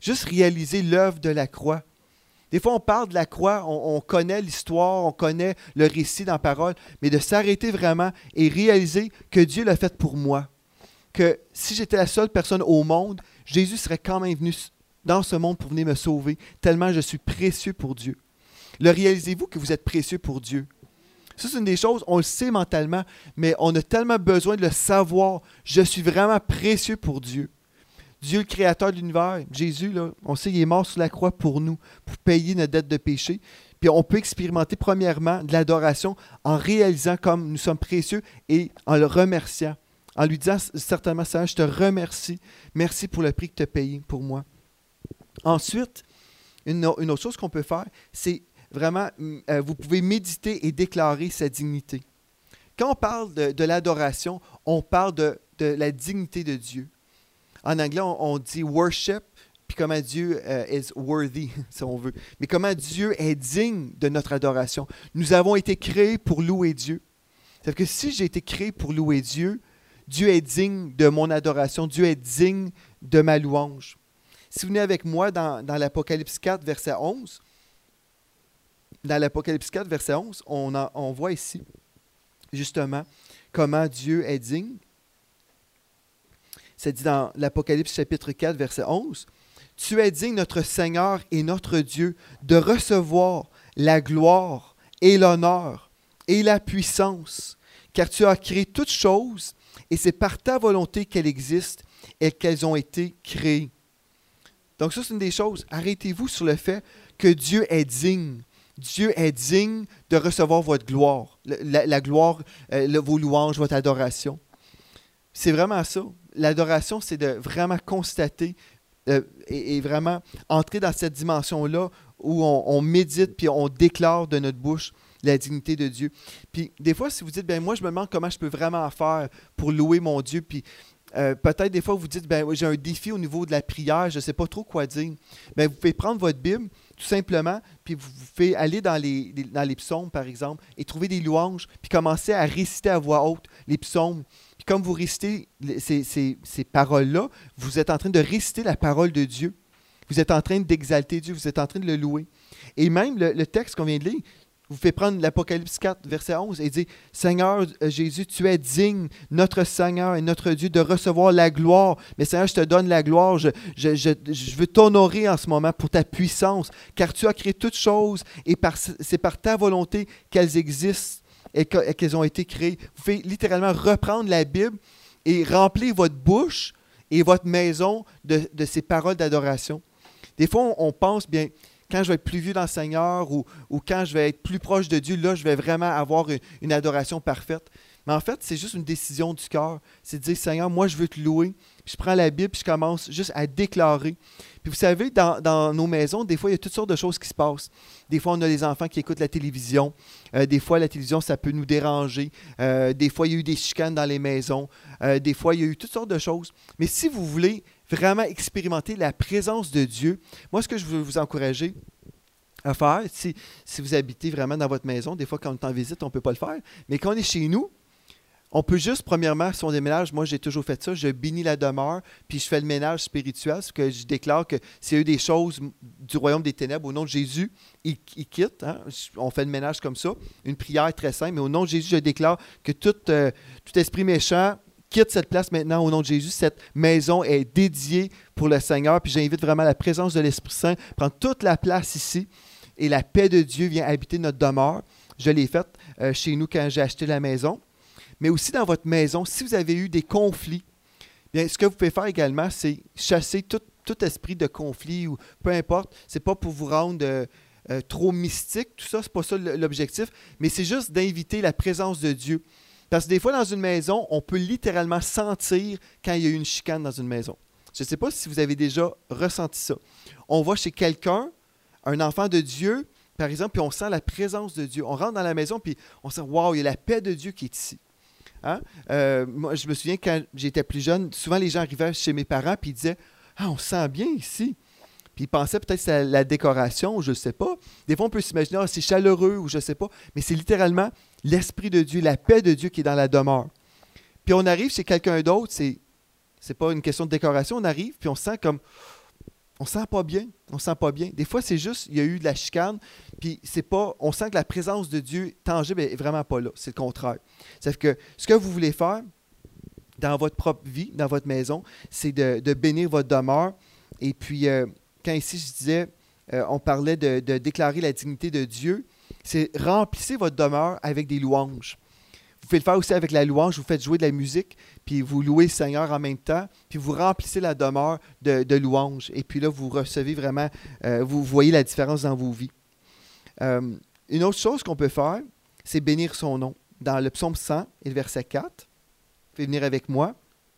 Juste réaliser l'œuvre de la croix. Des fois, on parle de la croix, on, on connaît l'histoire, on connaît le récit dans la parole, mais de s'arrêter vraiment et réaliser que Dieu l'a fait pour moi. Que si j'étais la seule personne au monde, Jésus serait quand même venu dans ce monde pour venir me sauver, tellement je suis précieux pour Dieu. Le réalisez-vous que vous êtes précieux pour Dieu? Ça, c'est une des choses, on le sait mentalement, mais on a tellement besoin de le savoir. Je suis vraiment précieux pour Dieu. Dieu, le créateur de l'univers, Jésus, là, on sait qu'il est mort sur la croix pour nous, pour payer notre dette de péché. Puis on peut expérimenter premièrement de l'adoration en réalisant comme nous sommes précieux et en le remerciant. En lui disant certainement, Seigneur, je te remercie. Merci pour le prix que tu as payé pour moi. Ensuite, une, une autre chose qu'on peut faire, c'est vraiment, euh, vous pouvez méditer et déclarer sa dignité. Quand on parle de, de l'adoration, on parle de, de la dignité de Dieu. En anglais, on, on dit « worship », puis comment Dieu uh, is worthy, si on veut. Mais comment Dieu est digne de notre adoration. Nous avons été créés pour louer Dieu. C'est-à-dire que si j'ai été créé pour louer Dieu, Dieu est digne de mon adoration, Dieu est digne de ma louange. Si vous venez avec moi dans, dans l'Apocalypse quatre, verset onze, dans l'Apocalypse quatre, verset onze, on, en, on voit ici, justement, comment Dieu est digne. C'est dit dans l'Apocalypse chapitre quatre, verset onze. « Tu es digne, notre Seigneur et notre Dieu, de recevoir la gloire et l'honneur et la puissance, car tu as créé toutes choses, et c'est par ta volonté qu'elles existent et qu'elles ont été créées. » Donc ça, c'est une des choses. Arrêtez-vous sur le fait que Dieu est digne. Dieu est digne de recevoir votre gloire, la, la gloire, euh, le, vos louanges, votre adoration. C'est vraiment ça. L'adoration, c'est de vraiment constater euh, et, et vraiment entrer dans cette dimension-là où on, on médite puis on déclare de notre bouche la dignité de Dieu. Puis des fois, si vous dites, ben moi, je me demande comment je peux vraiment faire pour louer mon Dieu, puis euh, peut-être des fois, vous dites, ben j'ai un défi au niveau de la prière, je ne sais pas trop quoi dire. Ben, vous pouvez prendre votre Bible, tout simplement, puis vous pouvez aller dans les, les, dans les psaumes, par exemple, et trouver des louanges, puis commencer à réciter à voix haute les psaumes. Puis comme vous récitez ces, ces, ces paroles-là, vous êtes en train de réciter la parole de Dieu. Vous êtes en train d'exalter Dieu, vous êtes en train de le louer. Et même le, le texte qu'on vient de lire, vous fait prendre l'Apocalypse quatre, verset onze, et dit « Seigneur Jésus, tu es digne, notre Seigneur et notre Dieu, de recevoir la gloire. Mais Seigneur, je te donne la gloire. Je, je, je, je veux t'honorer en ce moment pour ta puissance, car tu as créé toutes choses et par, c'est par ta volonté qu'elles existent et qu'elles ont été créées. » Vous pouvez littéralement reprendre la Bible et remplir votre bouche et votre maison de, de ces paroles d'adoration. Des fois, on, on pense, bien, quand je vais être plus vieux dans le Seigneur ou, ou quand je vais être plus proche de Dieu, là, je vais vraiment avoir une, une adoration parfaite. Mais en fait, c'est juste une décision du cœur. C'est de dire, Seigneur, moi, je veux te louer. Puis je prends la Bible puis je commence juste à déclarer. Puis vous savez, dans, dans nos maisons, des fois, il y a toutes sortes de choses qui se passent. Des fois, on a les enfants qui écoutent la télévision. Euh, des fois, la télévision, ça peut nous déranger. Euh, des fois, il y a eu des chicanes dans les maisons. Euh, des fois, il y a eu toutes sortes de choses. Mais si vous voulez vraiment expérimenter la présence de Dieu, moi, ce que je veux vous encourager à faire, si, si vous habitez vraiment dans votre maison, des fois, quand on est en visite, on ne peut pas le faire, mais quand on est chez nous, on peut juste, premièrement, si on déménage, moi j'ai toujours fait ça, je bénis la demeure, puis je fais le ménage spirituel, parce que je déclare que s'il y a eu des choses du royaume des ténèbres, au nom de Jésus, il, il quitte. Hein? On fait le ménage comme ça, une prière très simple, mais au nom de Jésus, je déclare que tout, euh, tout esprit méchant quitte cette place maintenant au nom de Jésus. Cette maison est dédiée pour le Seigneur, puis j'invite vraiment la présence de l'Esprit Saint, prendre toute la place ici, et la paix de Dieu vient habiter notre demeure. Je l'ai faite euh, chez nous quand j'ai acheté la maison. Mais aussi dans votre maison, si vous avez eu des conflits, bien, ce que vous pouvez faire également, c'est chasser tout, tout esprit de conflit ou peu importe. Ce n'est pas pour vous rendre euh, euh, trop mystique, tout ça, ce n'est pas ça l'objectif, mais c'est juste d'inviter la présence de Dieu. Parce que des fois, dans une maison, on peut littéralement sentir quand il y a eu une chicane dans une maison. Je ne sais pas si vous avez déjà ressenti ça. On va chez quelqu'un, un enfant de Dieu, par exemple, puis on sent la présence de Dieu. On rentre dans la maison, puis on sent « Wow, il y a la paix de Dieu qui est ici. » Hein? Euh, moi, je me souviens, quand j'étais plus jeune, souvent les gens arrivaient chez mes parents, puis ils disaient « Ah, on se sent bien ici. » Puis ils pensaient peut-être que c'est la décoration, je ne sais pas. Des fois, on peut s'imaginer ah, « c'est chaleureux » ou je ne sais pas. Mais c'est littéralement l'Esprit de Dieu, la paix de Dieu qui est dans la demeure. Puis on arrive chez quelqu'un d'autre, c'est c'est pas une question de décoration, on arrive, puis on se sent comme on sent pas bien, on sent pas bien. Des fois, c'est juste, il y a eu de la chicane, puis c'est pas, on sent que la présence de Dieu tangible est vraiment pas là. C'est le contraire. C'est-à-dire que ce que vous voulez faire dans votre propre vie, dans votre maison, c'est de, de bénir votre demeure. Et puis, euh, quand ici, je disais, euh, on parlait de, de déclarer la dignité de Dieu, c'est remplissez votre demeure avec des louanges. Vous pouvez le faire aussi avec la louange, vous faites jouer de la musique, puis vous louez le Seigneur en même temps, puis vous remplissez la demeure de, de louanges. Et puis là, vous recevez vraiment, euh, vous voyez la différence dans vos vies. Euh, une autre chose qu'on peut faire, c'est bénir son nom. Dans le psaume cent et le verset quatre, vous pouvez venir avec moi.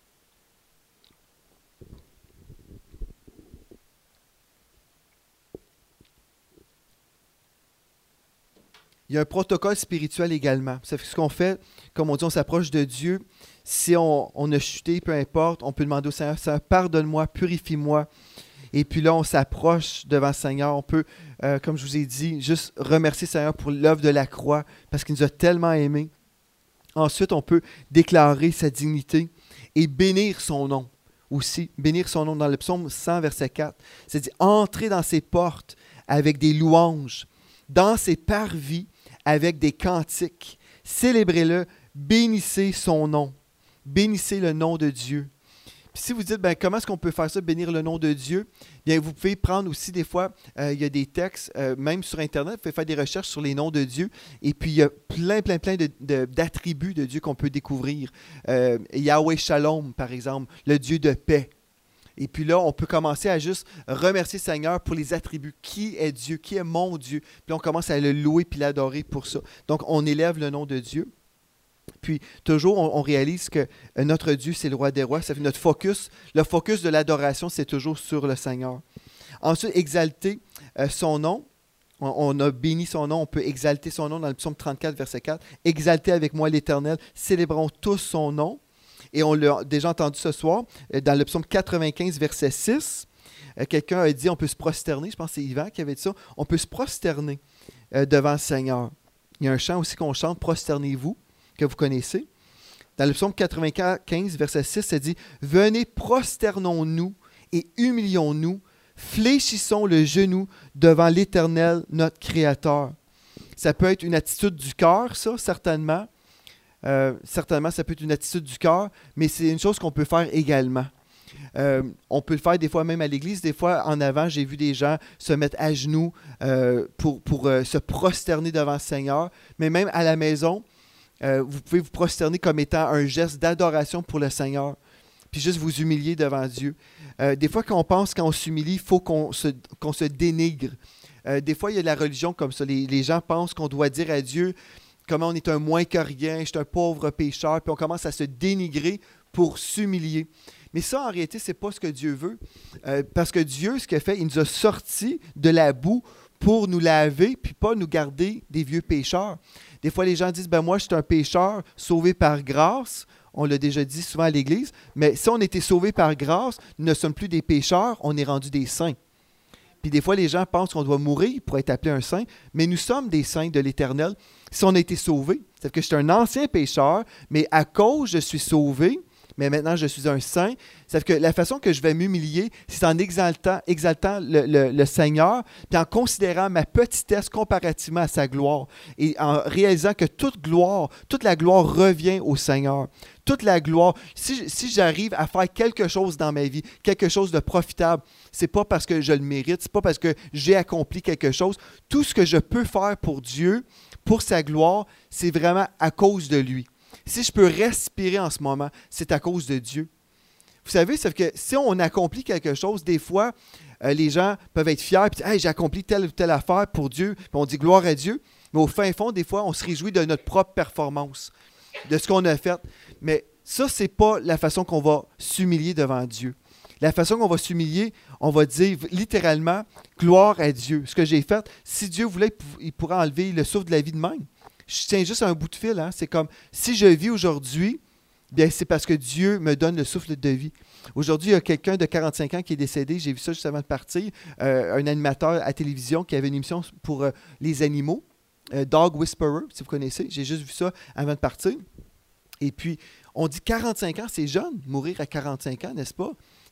Il y a un protocole spirituel également. C'est ce qu'on fait, comme on dit, on s'approche de Dieu. Si on, on a chuté, peu importe, on peut demander au Seigneur, Seigneur, pardonne-moi, purifie-moi. Et puis là, on s'approche devant le Seigneur. On peut, euh, comme je vous ai dit, juste remercier le Seigneur pour l'œuvre de la croix, parce qu'il nous a tellement aimés. Ensuite, on peut déclarer sa dignité et bénir son nom aussi. Bénir son nom dans le psaume cent, verset quatre. C'est-à-dire, entrer dans ses portes avec des louanges, dans ses parvis avec des cantiques. Célébrez-le, bénissez son nom. Bénissez le nom de Dieu. Puis si vous dites, ben, comment est-ce qu'on peut faire ça, bénir le nom de Dieu? Bien, vous pouvez prendre aussi des fois, euh, il y a des textes, euh, même sur Internet, vous pouvez faire des recherches sur les noms de Dieu. Et puis, il y a plein, plein, plein de, de, d'attributs de Dieu qu'on peut découvrir. Euh, Yahweh Shalom, par exemple, le Dieu de paix. Et puis là, on peut commencer à juste remercier le Seigneur pour les attributs. Qui est Dieu? Qui est mon Dieu? Puis on commence à le louer puis l'adorer pour ça. Donc, on élève le nom de Dieu. Puis, toujours, on, on réalise que notre Dieu, c'est le roi des rois. Ça fait notre focus. Le focus de l'adoration, c'est toujours sur le Seigneur. Ensuite, exalter euh, son nom. On, on a béni son nom. On peut exalter son nom dans le psaume trente-quatre, verset quatre. « Exaltez avec moi l'Éternel. Célébrons tous son nom. » Et on l'a déjà entendu ce soir, dans le psaume quatre-vingt-quinze, verset six, quelqu'un a dit on peut se prosterner, je pense que c'est Yvan qui avait dit ça, on peut se prosterner devant le Seigneur. Il y a un chant aussi qu'on chante, prosternez-vous, que vous connaissez. Dans le psaume quatre-vingt-quinze, verset six, ça dit « Venez, prosternons-nous et humilions-nous, fléchissons le genou devant l'Éternel, notre Créateur. » Ça peut être une attitude du cœur, ça, certainement. Euh, certainement, ça peut être une attitude du cœur, mais c'est une chose qu'on peut faire également. Euh, on peut le faire des fois même à l'église. Des fois, en avant, j'ai vu des gens se mettre à genoux euh, pour, pour euh, se prosterner devant le Seigneur. Mais même à la maison, euh, vous pouvez vous prosterner comme étant un geste d'adoration pour le Seigneur. Puis juste vous humilier devant Dieu. Euh, des fois, quand on pense, quand on s'humilie, il faut qu'on se, qu'on se dénigre. Euh, des fois, il y a de la religion comme ça. Les, les gens pensent qu'on doit dire à Dieu comment on est un moins que rien, je suis un pauvre pécheur, puis on commence à se dénigrer pour s'humilier. Mais ça, en réalité, ce n'est pas ce que Dieu veut. Euh, parce que Dieu, ce qu'il a fait, il nous a sortis de la boue pour nous laver, puis pas nous garder des vieux pécheurs. Des fois, les gens disent, ben moi, je suis un pécheur sauvé par grâce. On l'a déjà dit souvent à l'Église. Mais si on était sauvé par grâce, nous ne sommes plus des pécheurs, on est rendus des saints. Puis des fois, les gens pensent qu'on doit mourir pour être appelé un saint, mais nous sommes des saints de l'Éternel si on a été sauvés. C'est-à-dire que je suis un ancien pécheur, mais à cause je suis sauvé, mais maintenant je suis un saint. C'est-à-dire que la façon que je vais m'humilier, c'est en exaltant, exaltant le, le, le Seigneur, puis en considérant ma petitesse comparativement à sa gloire, et en réalisant que toute gloire, toute la gloire revient au Seigneur. Toute la gloire, si, si j'arrive à faire quelque chose dans ma vie, quelque chose de profitable, c'est pas parce que je le mérite, c'est pas parce que j'ai accompli quelque chose. Tout ce que je peux faire pour Dieu, pour sa gloire, c'est vraiment à cause de lui. Si je peux respirer en ce moment, c'est à cause de Dieu. Vous savez, c'est que si on accomplit quelque chose, des fois, euh, les gens peuvent être fiers et dire hey, « j'ai accompli telle ou telle affaire pour Dieu », puis on dit « gloire à Dieu », mais au fin fond, des fois, on se réjouit de notre propre performance, de ce qu'on a fait. Mais ça, ce n'est pas la façon qu'on va s'humilier devant Dieu. La façon qu'on va s'humilier, on va dire littéralement « gloire à Dieu ». Ce que j'ai fait, si Dieu voulait, il pourrait enlever le souffle de la vie de même. Je tiens juste un bout de fil. Hein? C'est comme, si je vis aujourd'hui, bien c'est parce que Dieu me donne le souffle de vie. Aujourd'hui, il y a quelqu'un de quarante-cinq ans qui est décédé. J'ai vu ça juste avant de partir. Euh, un animateur à télévision qui avait une émission pour euh, les animaux. Euh, Dog Whisperer, si vous connaissez. J'ai juste vu ça avant de partir. Et puis, on dit quarante-cinq ans, c'est jeune, mourir à quarante-cinq ans, n'est-ce pas?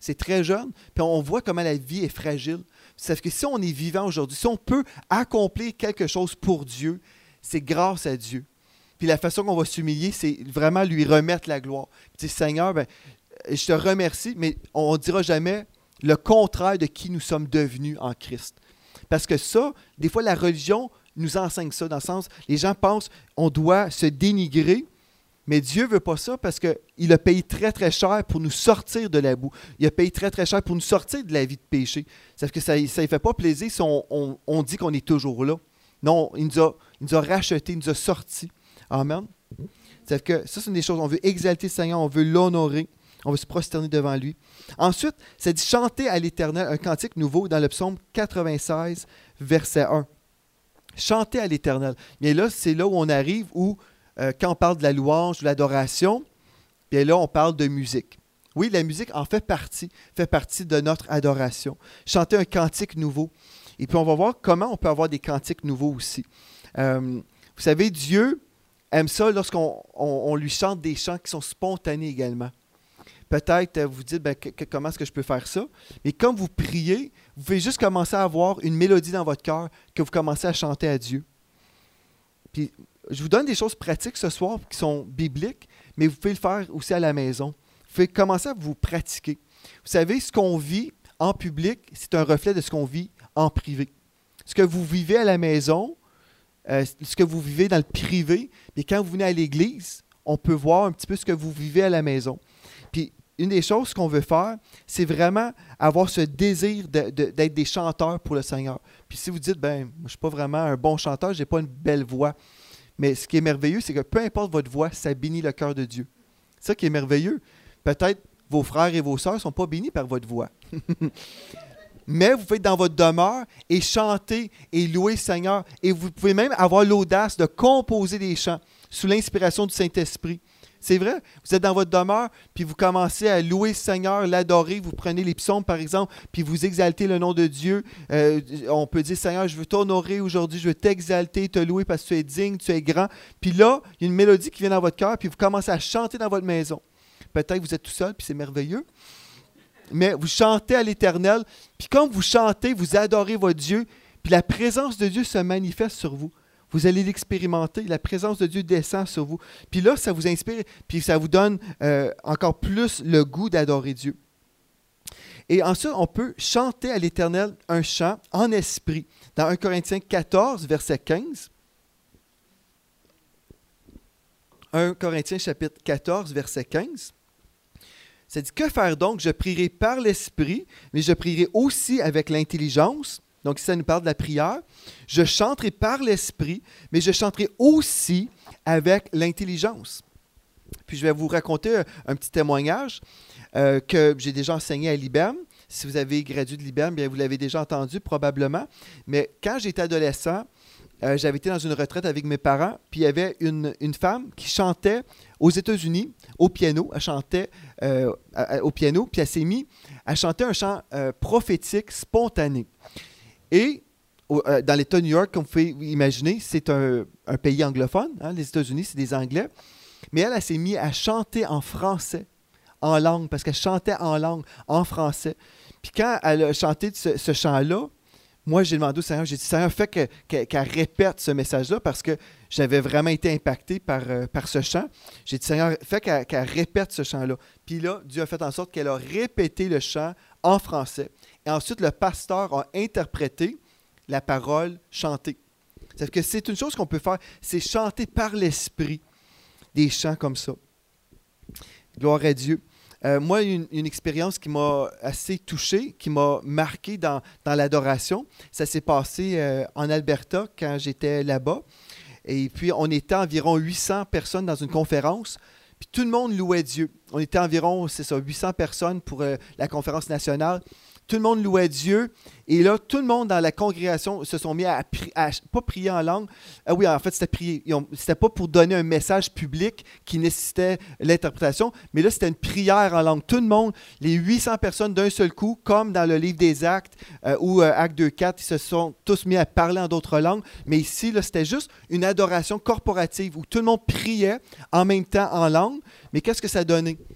c'est très jeune, puis on voit comment la vie est fragile. C'est que si on est vivant aujourd'hui, si on peut accomplir quelque chose pour Dieu, c'est grâce à Dieu. Puis la façon qu'on va s'humilier, c'est vraiment lui remettre la gloire. Puis Seigneur, ben, je te remercie, mais on ne dira jamais le contraire de qui nous sommes devenus en Christ. Parce que ça, des fois, la religion nous enseigne ça, dans le sens, les gens pensent qu'on doit se dénigrer, mais Dieu ne veut pas ça parce qu'il a payé très, très cher pour nous sortir de la boue. Il a payé très, très cher pour nous sortir de la vie de péché. C'est que ça ne fait pas plaisir si on, on, on dit qu'on est toujours là. Non, il nous a, il nous a rachetés, il nous a sortis. Amen. C'est que ça, c'est une des choses. On veut exalter le Seigneur, on veut l'honorer, on veut se prosterner devant lui. Ensuite, ça dit chanter à l'Éternel un cantique nouveau dans le psaume quatre-vingt-seize, verset un. Chanter à l'Éternel. Bien là, c'est là où on arrive où, euh, quand on parle de la louange, de l'adoration, bien là, on parle de musique. Oui, la musique en fait partie, fait partie de notre adoration. Chanter un cantique nouveau. Et puis, on va voir comment on peut avoir des cantiques nouveaux aussi. Euh, vous savez, Dieu aime ça lorsqu'on on, on lui chante des chants qui sont spontanés également. Peut-être vous vous dites, ben, que, que, comment est-ce que je peux faire ça? Mais quand vous priez, vous pouvez juste commencer à avoir une mélodie dans votre cœur que vous commencez à chanter à Dieu. Puis, je vous donne des choses pratiques ce soir qui sont bibliques, mais vous pouvez le faire aussi à la maison. Vous pouvez commencer à vous pratiquer. Vous savez, ce qu'on vit en public, c'est un reflet de ce qu'on vit en privé. Ce que vous vivez à la maison, euh, ce que vous vivez dans le privé, mais quand vous venez à l'église, on peut voir un petit peu ce que vous vivez à la maison. Puis, une des choses qu'on veut faire, c'est vraiment avoir ce désir de, de, d'être des chanteurs pour le Seigneur. Puis si vous dites, ben, moi, je ne suis pas vraiment un bon chanteur, je n'ai pas une belle voix. Mais ce qui est merveilleux, c'est que peu importe votre voix, ça bénit le cœur de Dieu. C'est ça qui est merveilleux. Peut-être vos frères et vos sœurs ne sont pas bénis par votre voix. Mais vous pouvez être dans votre demeure et chanter et louer le Seigneur. Et vous pouvez même avoir l'audace de composer des chants sous l'inspiration du Saint-Esprit. C'est vrai, vous êtes dans votre demeure, puis vous commencez à louer le Seigneur, l'adorer, vous prenez les psaumes par exemple, puis vous exaltez le nom de Dieu. Euh, on peut dire, Seigneur, je veux t'honorer aujourd'hui, je veux t'exalter, te louer parce que tu es digne, tu es grand. Puis là, il y a une mélodie qui vient dans votre cœur, puis vous commencez à chanter dans votre maison. Peut-être que vous êtes tout seul, puis c'est merveilleux. Mais vous chantez à l'Éternel, puis quand vous chantez, vous adorez votre Dieu, puis la présence de Dieu se manifeste sur vous. Vous allez l'expérimenter, la présence de Dieu descend sur vous. Puis là, ça vous inspire, puis ça vous donne euh, encore plus le goût d'adorer Dieu. Et ensuite, on peut chanter à l'Éternel un chant en esprit. Dans un Corinthiens quatorze, verset quinze. un Corinthiens chapitre quatorze, verset quinze. Ça dit, « Que faire donc? Je prierai par l'esprit, mais je prierai aussi avec l'intelligence. » Donc, ça nous parle de la prière. « Je chanterai par l'esprit, mais je chanterai aussi avec l'intelligence. » Puis, je vais vous raconter un, un petit témoignage euh, que j'ai déjà enseigné à l'I B E M. Si vous avez gradué de l'I B E M, bien, vous l'avez déjà entendu probablement. Mais quand j'étais adolescent, euh, j'avais été dans une retraite avec mes parents, puis il y avait une, une femme qui chantait aux États-Unis au piano. Elle chantait euh, à, à, au piano, puis elle s'est mise à chanter un chant euh, prophétique spontané. Et au, euh, dans l'État de New York, comme vous pouvez imaginer, c'est un, un pays anglophone. Hein, les États-Unis, c'est des Anglais. Mais elle, elle s'est mise à chanter en français, en langue, parce qu'elle chantait en langue, en français. Puis quand elle a chanté ce, ce chant-là, moi, j'ai demandé au Seigneur, j'ai dit, Seigneur, fais que, que, qu'elle répète ce message-là, parce que j'avais vraiment été impacté par, euh, par ce chant. J'ai dit, Seigneur, fais qu'elle, qu'elle répète ce chant-là. Puis là, Dieu a fait en sorte qu'elle a répété le chant en français. Et ensuite, le pasteur a interprété la parole chantée. C'est-à-dire que c'est une chose qu'on peut faire, c'est chanter par l'esprit des chants comme ça. Gloire à Dieu. Euh, moi, une, une expérience qui m'a assez touché, qui m'a marqué dans, dans l'adoration, ça s'est passé euh, en Alberta quand j'étais là-bas. Et puis, on était environ huit cents personnes dans une conférence. Puis tout le monde louait Dieu. On était environ, c'est ça, huit cents personnes pour euh, la conférence nationale. Tout le monde louait Dieu. Et là, tout le monde dans la congrégation se sont mis à, pri- à pas prier en langue. Ah oui, en fait, c'était prier. Ils ont, c'était pas pour donner un message public qui nécessitait l'interprétation, mais là, c'était une prière en langue. Tout le monde, les huit cents personnes d'un seul coup, comme dans le livre des Actes euh, ou euh, Actes deux quatre, ils se sont tous mis à parler en d'autres langues. Mais ici, là, c'était juste une adoration corporative où tout le monde priait en même temps en langue. Mais qu'est-ce que ça donnait?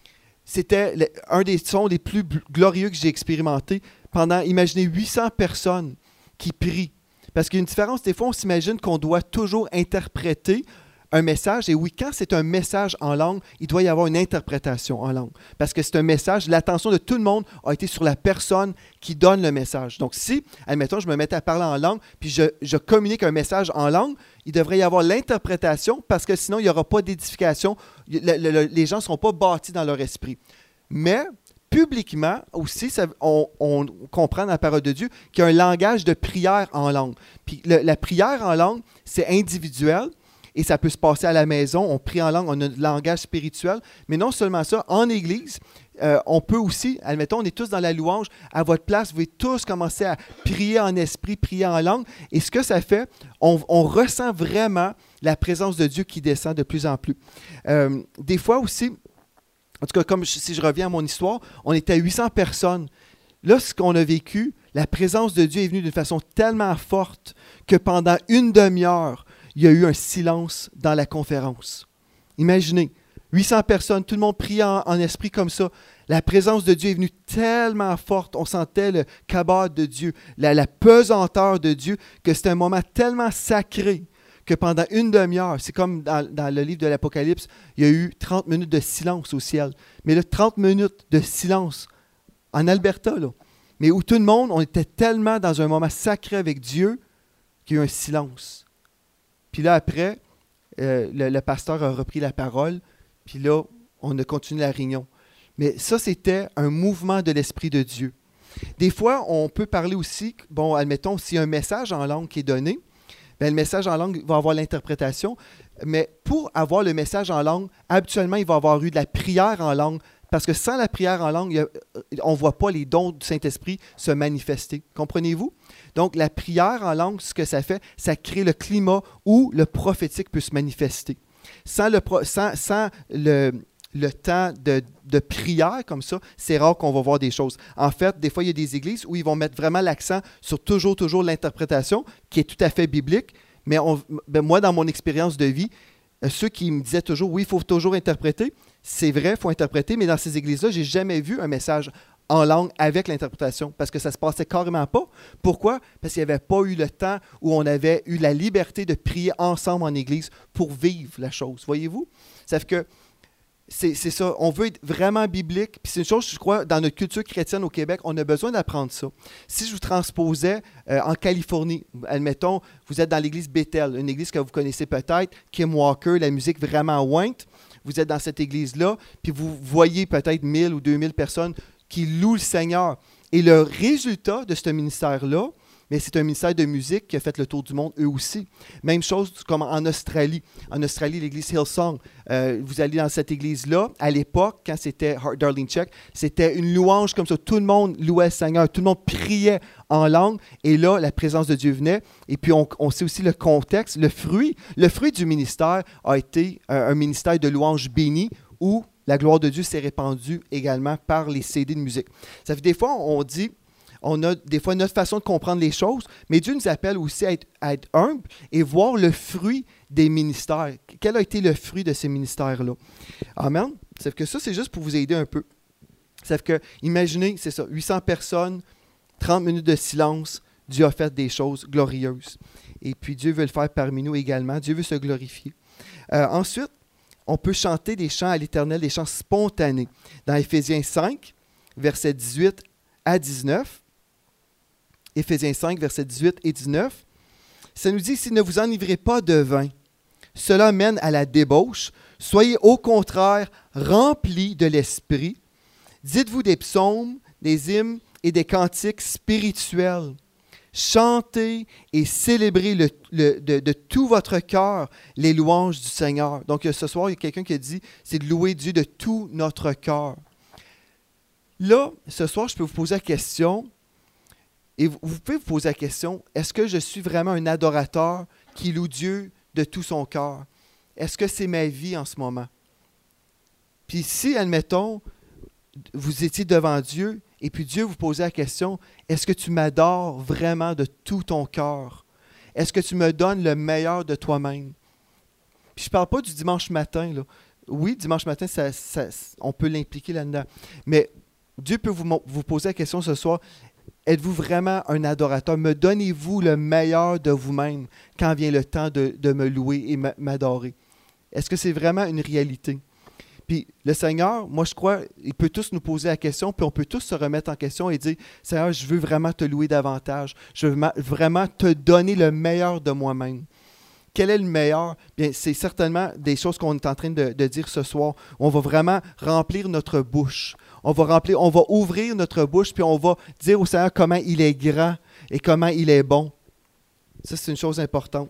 c'était le, un des sons les plus glorieux que j'ai expérimenté pendant, imaginez, huit cents personnes qui prient. Parce qu'il y a une différence, des fois, on s'imagine qu'on doit toujours interpréter un message. Et oui, quand c'est un message en langue, il doit y avoir une interprétation en langue. Parce que c'est un message, l'attention de tout le monde a été sur la personne qui donne le message. Donc si, admettons, je me mettais à parler en langue, puis je, je communique un message en langue, il devrait y avoir l'interprétation parce que sinon, il n'y aura pas d'édification. Le, le, le, les gens ne seront pas bâtis dans leur esprit. Mais publiquement aussi, ça, on, on comprend dans la parole de Dieu qu'il y a un langage de prière en langue. Puis le, la prière en langue, c'est individuel. Et ça peut se passer à la maison, on prie en langue, on a un langage spirituel. Mais non seulement ça, en Église, euh, on peut aussi, admettons, on est tous dans la louange, à votre place, vous pouvez tous commencer à prier en esprit, prier en langue. Et ce que ça fait, on, on ressent vraiment la présence de Dieu qui descend de plus en plus. Euh, des fois aussi, en tout cas, comme je, si je reviens à mon histoire, on était à huit cents personnes. Là, ce qu'on a vécu, la présence de Dieu est venue d'une façon tellement forte que pendant une demi-heure, il y a eu un silence dans la conférence. Imaginez, huit cents personnes, tout le monde priait en, en esprit comme ça. La présence de Dieu est venue tellement forte, on sentait le kabod de Dieu, la, la pesanteur de Dieu, que c'était un moment tellement sacré que pendant une demi-heure, c'est comme dans, dans le livre de l'Apocalypse, il y a eu trente minutes de silence au ciel. Mais là, trente minutes de silence en Alberta, là, mais où tout le monde, on était tellement dans un moment sacré avec Dieu qu'il y a eu un silence. Puis là, après, euh, le, le pasteur a repris la parole, puis là, on a continué la réunion. Mais ça, c'était un mouvement de l'Esprit de Dieu. Des fois, on peut parler aussi, bon, admettons, s'il y a un message en langue qui est donné, bien, le message en langue va avoir l'interprétation, mais pour avoir le message en langue, habituellement, il va y avoir eu de la prière en langue, parce que sans la prière en langue, il y a, on ne voit pas les dons du Saint-Esprit se manifester. Comprenez-vous? Donc, la prière en langue, ce que ça fait, ça crée le climat où le prophétique peut se manifester. Sans le, sans, sans le, le temps de, de prière comme ça, c'est rare qu'on va voir des choses. En fait, des fois, il y a des églises où ils vont mettre vraiment l'accent sur toujours, toujours l'interprétation, qui est tout à fait biblique. Mais on, ben moi, dans mon expérience de vie, ceux qui me disaient toujours, oui, il faut toujours interpréter, c'est vrai, il faut interpréter, mais dans ces églises-là, je n'ai jamais vu un message en langue avec l'interprétation, parce que ça ne se passait carrément pas. Pourquoi? Parce qu'il n'y avait pas eu le temps où on avait eu la liberté de prier ensemble en église pour vivre la chose. Voyez-vous? Ça fait que c'est, c'est ça, on veut être vraiment biblique, puis c'est une chose, je crois, dans notre culture chrétienne au Québec, on a besoin d'apprendre ça. Si je vous transposais euh, en Californie, admettons, vous êtes dans l'église Bethel, une église que vous connaissez peut-être, Kim Walker, la musique vraiment ointe, vous êtes dans cette église-là, puis vous voyez peut-être mille ou deux mille personnes qui louent le Seigneur. Et le résultat de ce ministère-là, mais c'est un ministère de musique qui a fait le tour du monde, eux aussi. Même chose comme en Australie. En Australie, l'église Hillsong, euh, vous allez dans cette église-là, à l'époque, quand c'était Darlene Check, c'était une louange comme ça. Tout le monde louait le Seigneur, tout le monde priait en langue, et là, la présence de Dieu venait. Et puis, on, on sait aussi le contexte, le fruit. Le fruit du ministère a été euh, un ministère de louange béni, où la gloire de Dieu s'est répandue également par les C D de musique. Ça fait des fois, on dit... On a des fois notre façon de comprendre les choses, mais Dieu nous appelle aussi à être, à être humble et voir le fruit des ministères. Quel a été le fruit de ces ministères-là? Amen. Ça fait que ça, c'est juste pour vous aider un peu. Ça fait que, imaginez, c'est ça, huit cents personnes, trente minutes de silence, Dieu a fait des choses glorieuses. Et puis Dieu veut le faire parmi nous également. Dieu veut se glorifier. Euh, ensuite, on peut chanter des chants à l'Éternel, des chants spontanés. Dans Éphésiens cinq, versets dix-huit à dix-neuf, Éphésiens cinq, versets dix-huit et dix-neuf, ça nous dit « Si ne vous enivrez pas de vin, cela mène à la débauche. Soyez au contraire remplis de l'Esprit. Dites-vous des psaumes, des hymnes et des cantiques spirituels. Chantez et célébrez le, le, de, de tout votre cœur les louanges du Seigneur. » Donc ce soir, il y a quelqu'un qui a dit « C'est de louer Dieu de tout notre cœur. » Là, ce soir, je peux vous poser la question... Et vous, vous pouvez vous poser la question, est-ce que je suis vraiment un adorateur qui loue Dieu de tout son cœur? Est-ce que c'est ma vie en ce moment? Puis si, admettons, vous étiez devant Dieu et puis Dieu vous posait la question, est-ce que tu m'adores vraiment de tout ton cœur? Est-ce que tu me donnes le meilleur de toi-même? Puis je ne parle pas du dimanche matin, là. oui, dimanche matin, ça, ça, on peut l'impliquer là-dedans. Mais Dieu peut vous, vous poser la question ce soir, êtes-vous vraiment un adorateur? Me donnez-vous le meilleur de vous-même quand vient le temps de, de me louer et m'adorer? Est-ce que c'est vraiment une réalité? Puis le Seigneur, moi je crois, il peut tous nous poser la question, puis on peut tous se remettre en question et dire, Seigneur, je veux vraiment te louer davantage. Je veux vraiment te donner le meilleur de moi-même. Quel est le meilleur? Bien, c'est certainement des choses qu'on est en train de, de dire ce soir. On va vraiment remplir notre bouche. On va remplir, on va ouvrir notre bouche, puis on va dire au Seigneur comment il est grand et comment il est bon. Ça, c'est une chose importante.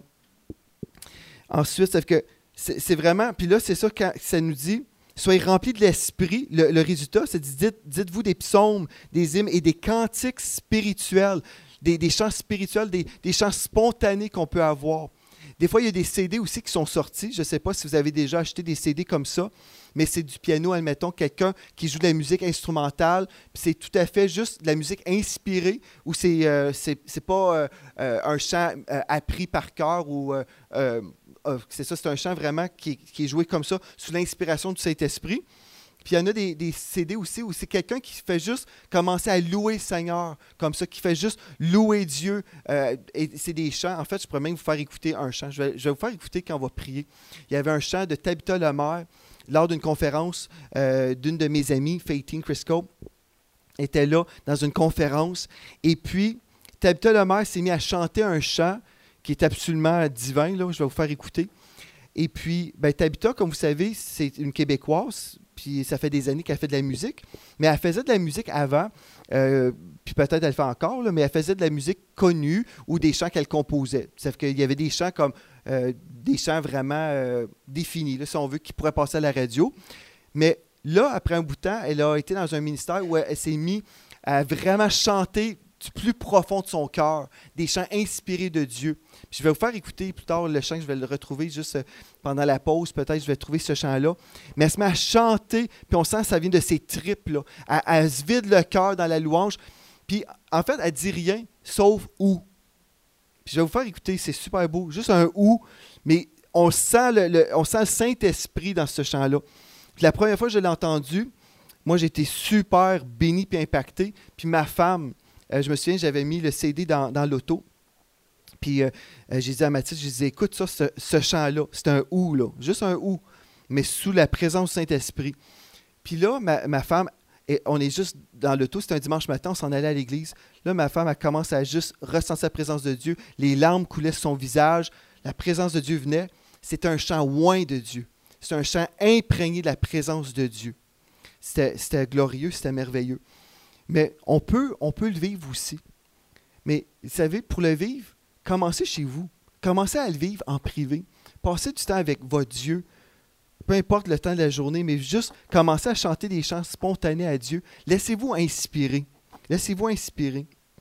Ensuite, c'est que c'est, c'est vraiment, puis là, c'est ça quand ça nous dit, soyez remplis de l'esprit. Le, le résultat, c'est dites, dites-vous des psaumes, des hymnes et des cantiques spirituels, des, des chants spirituels, des, des chants spontanés qu'on peut avoir. Des fois, il y a des C D aussi qui sont sortis. Je ne sais pas si vous avez déjà acheté des C D comme ça, mais c'est du piano, admettons, quelqu'un qui joue de la musique instrumentale, puis c'est tout à fait juste de la musique inspirée, ou c'est, euh, c'est, c'est pas euh, euh, un chant euh, appris par cœur, ou euh, euh, euh, c'est ça, c'est un chant vraiment qui, qui est joué comme ça, sous l'inspiration du Saint-Esprit. Puis il y en a des, des C D aussi où c'est quelqu'un qui fait juste commencer à louer le Seigneur, comme ça, qui fait juste louer Dieu. Euh, et c'est des chants. En fait, je pourrais même vous faire écouter un chant. Je vais, je vais vous faire écouter quand on va prier. Il y avait un chant de Tabitha Lemaire lors d'une conférence euh, d'une de mes amies, Faithine Crisco, était là dans une conférence. Et puis, Tabitha Lemaire s'est mise à chanter un chant qui est absolument divin. Là, je vais vous faire écouter. Et puis, ben, Tabitha, comme vous savez, c'est une Québécoise. Puis ça fait des années qu'elle fait de la musique, mais elle faisait de la musique avant, euh, puis peut-être elle le fait encore, là, mais elle faisait de la musique connue ou des chants qu'elle composait. C'est-à-dire qu'il y avait des chants comme euh, des chants vraiment euh, définis, là, si on veut, qui pourraient passer à la radio. Mais là, après un bout de temps, elle a été dans un ministère où elle, elle s'est mise à vraiment chanter du plus profond de son cœur, des chants inspirés de Dieu. Puis je vais vous faire écouter plus tard le chant, je vais le retrouver juste pendant la pause, peut-être je vais trouver ce chant-là. Mais elle se met à chanter, puis on sent que ça vient de ses tripes, là. Elle, elle se vide le cœur dans la louange. Puis en fait, elle ne dit rien, sauf « ou ». Puis je vais vous faire écouter, c'est super beau, juste un « ou », mais on sent le, le, on sent le Saint-Esprit dans ce chant-là. Puis la première fois que je l'ai entendu, moi j'ai été super béni puis impacté. Puis ma femme, Euh, je me souviens, j'avais mis le C D dans, dans l'auto. Puis euh, euh, j'ai dit à Mathilde, je disais, écoute ça, ce, ce chant-là, c'est un ou, là, juste un ou, mais sous la présence du Saint-Esprit. Puis là, ma, ma femme, et on est juste dans l'auto, c'était un dimanche matin, on s'en allait à l'église. Là, ma femme, elle commence à juste ressentir la présence de Dieu. Les larmes coulaient sur son visage, la présence de Dieu venait. C'était un chant loin de Dieu. C'est un chant imprégné de la présence de Dieu. C'était, c'était glorieux, c'était merveilleux. Mais on peut, on peut le vivre aussi. Mais vous savez, pour le vivre, commencez chez vous. Commencez à le vivre en privé. Passez du temps avec votre Dieu. Peu importe le temps de la journée, mais juste commencez à chanter des chants spontanés à Dieu. Laissez-vous inspirer. Laissez-vous inspirer.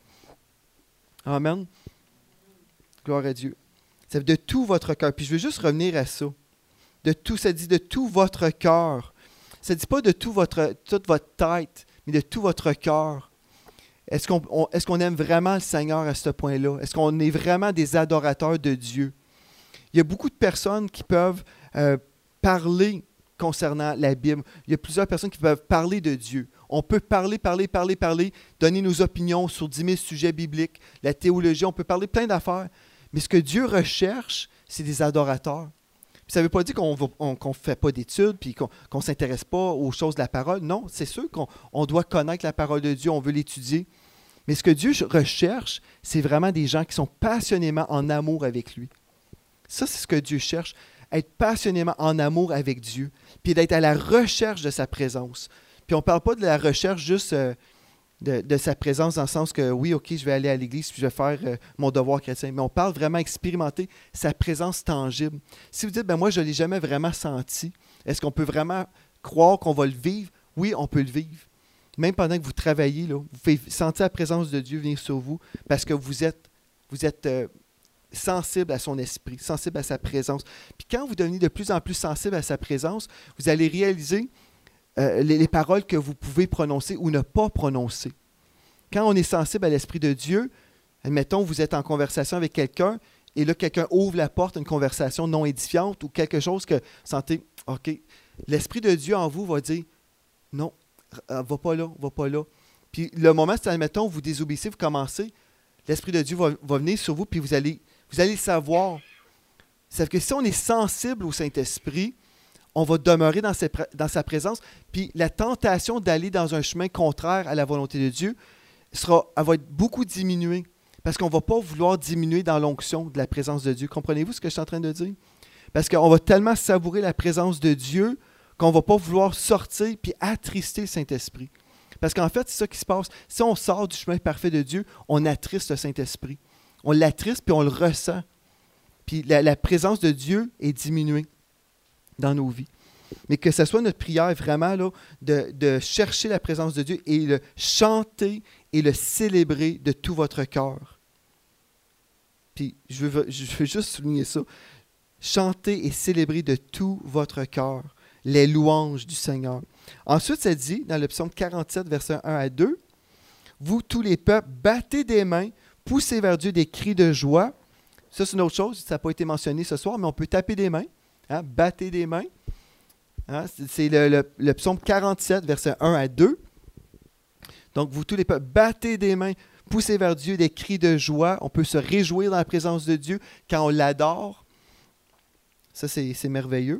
Amen. Gloire à Dieu. Ça veut dire de tout votre cœur. Puis je veux juste revenir à ça. De tout, ça dit de tout votre cœur. Ça ne dit pas de tout votre, toute votre tête, mais de tout votre cœur. Est-ce qu'on, on, est-ce qu'on aime vraiment le Seigneur à ce point-là? Est-ce qu'on est vraiment des adorateurs de Dieu? Il y a beaucoup de personnes qui peuvent euh, parler concernant la Bible. Il y a plusieurs personnes qui peuvent parler de Dieu. On peut parler, parler, parler, parler, donner nos opinions sur dix mille sujets bibliques, la théologie, on peut parler plein d'affaires. Mais ce que Dieu recherche, c'est des adorateurs. Puis ça ne veut pas dire qu'on ne fait pas d'études puis qu'on ne s'intéresse pas aux choses de la parole. Non, c'est sûr qu'on on doit connaître la parole de Dieu, on veut l'étudier. Mais ce que Dieu recherche, c'est vraiment des gens qui sont passionnément en amour avec lui. Ça, c'est ce que Dieu cherche, être passionnément en amour avec Dieu, puis d'être à la recherche de sa présence. Puis on ne parle pas de la recherche juste euh, de, de sa présence dans le sens que, oui, OK, je vais aller à l'église puis je vais faire euh, mon devoir chrétien. Mais on parle vraiment expérimenter sa présence tangible. Si vous dites, ben moi, je ne l'ai jamais vraiment senti, est-ce qu'on peut vraiment croire qu'on va le vivre? Oui, on peut le vivre. Même pendant que vous travaillez, là, vous pouvez sentir la présence de Dieu venir sur vous parce que vous êtes, vous êtes euh, sensible à son esprit, sensible à sa présence. Puis quand vous devenez de plus en plus sensible à sa présence, vous allez réaliser Euh, les, les paroles que vous pouvez prononcer ou ne pas prononcer. Quand on est sensible à l'Esprit de Dieu, admettons, vous êtes en conversation avec quelqu'un et là, quelqu'un ouvre la porte à une conversation non édifiante ou quelque chose que vous sentez, OK, l'Esprit de Dieu en vous va dire « Non, euh, va pas là, va pas là. » Puis le moment, c'est, admettons, vous désobéissez, vous commencez, l'Esprit de Dieu va, va venir sur vous, puis vous allez, vous allez le savoir. C'est que si on est sensible au Saint-Esprit, on va demeurer dans, ses, dans sa présence, puis la tentation d'aller dans un chemin contraire à la volonté de Dieu sera, elle va être beaucoup diminuée, parce qu'on ne va pas vouloir diminuer dans l'onction de la présence de Dieu. Comprenez-vous ce que je suis en train de dire? Parce qu'on va tellement savourer la présence de Dieu qu'on ne va pas vouloir sortir puis attrister le Saint-Esprit. Parce qu'en fait, c'est ça qui se passe. Si on sort du chemin parfait de Dieu, on attriste le Saint-Esprit. On l'attriste puis on le ressent. Puis la, la présence de Dieu est diminuée dans nos vies. Mais que ce soit notre prière vraiment là, de, de chercher la présence de Dieu et le chanter et le célébrer de tout votre cœur. Puis je veux, je veux juste souligner ça. Chanter et célébrer de tout votre cœur les louanges du Seigneur. Ensuite, ça dit, dans le psaume quarante-sept, versets un à deux, « Vous, tous les peuples, battez des mains, poussez vers Dieu des cris de joie. » Ça, c'est une autre chose, ça n'a pas été mentionné ce soir, mais on peut taper des mains, hein, battez des mains. Hein, c'est le, le, le psaume quarante-sept, versets un à deux. Donc, vous, tous les peuples, battez des mains, poussez vers Dieu des cris de joie. On peut se réjouir dans la présence de Dieu quand on l'adore. Ça, c'est, c'est merveilleux.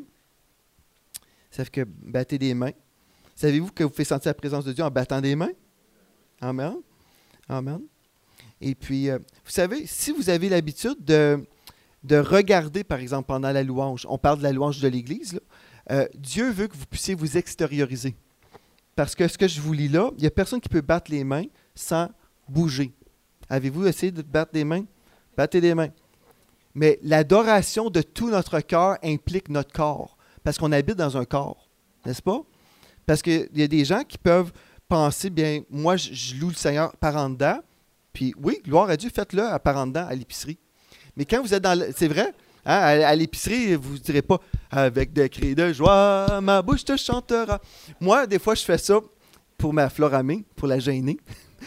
Ça fait que battez des mains. Savez-vous que vous faites sentir la présence de Dieu en battant des mains? Amen. Amen. Et puis, euh, vous savez, si vous avez l'habitude de, de regarder, par exemple, pendant la louange, on parle de la louange de l'Église, là, euh, Dieu veut que vous puissiez vous extérioriser. Parce que ce que je vous lis là, il n'y a personne qui peut battre les mains sans bouger. Avez-vous essayé de battre des mains? Battez des mains. Mais l'adoration de tout notre cœur implique notre corps. Parce qu'on habite dans un corps, n'est-ce pas? Parce qu'il y a des gens qui peuvent penser, bien, moi, je, je loue le Seigneur par en dedans, puis oui, gloire à Dieu, faites-le à par en dedans à l'épicerie. Mais quand vous êtes dans le, c'est vrai, hein, à, à l'épicerie, vous ne direz pas « Avec des cris de joie, ma bouche te chantera ». Moi, des fois, je fais ça pour ma Floramé, pour la gêner.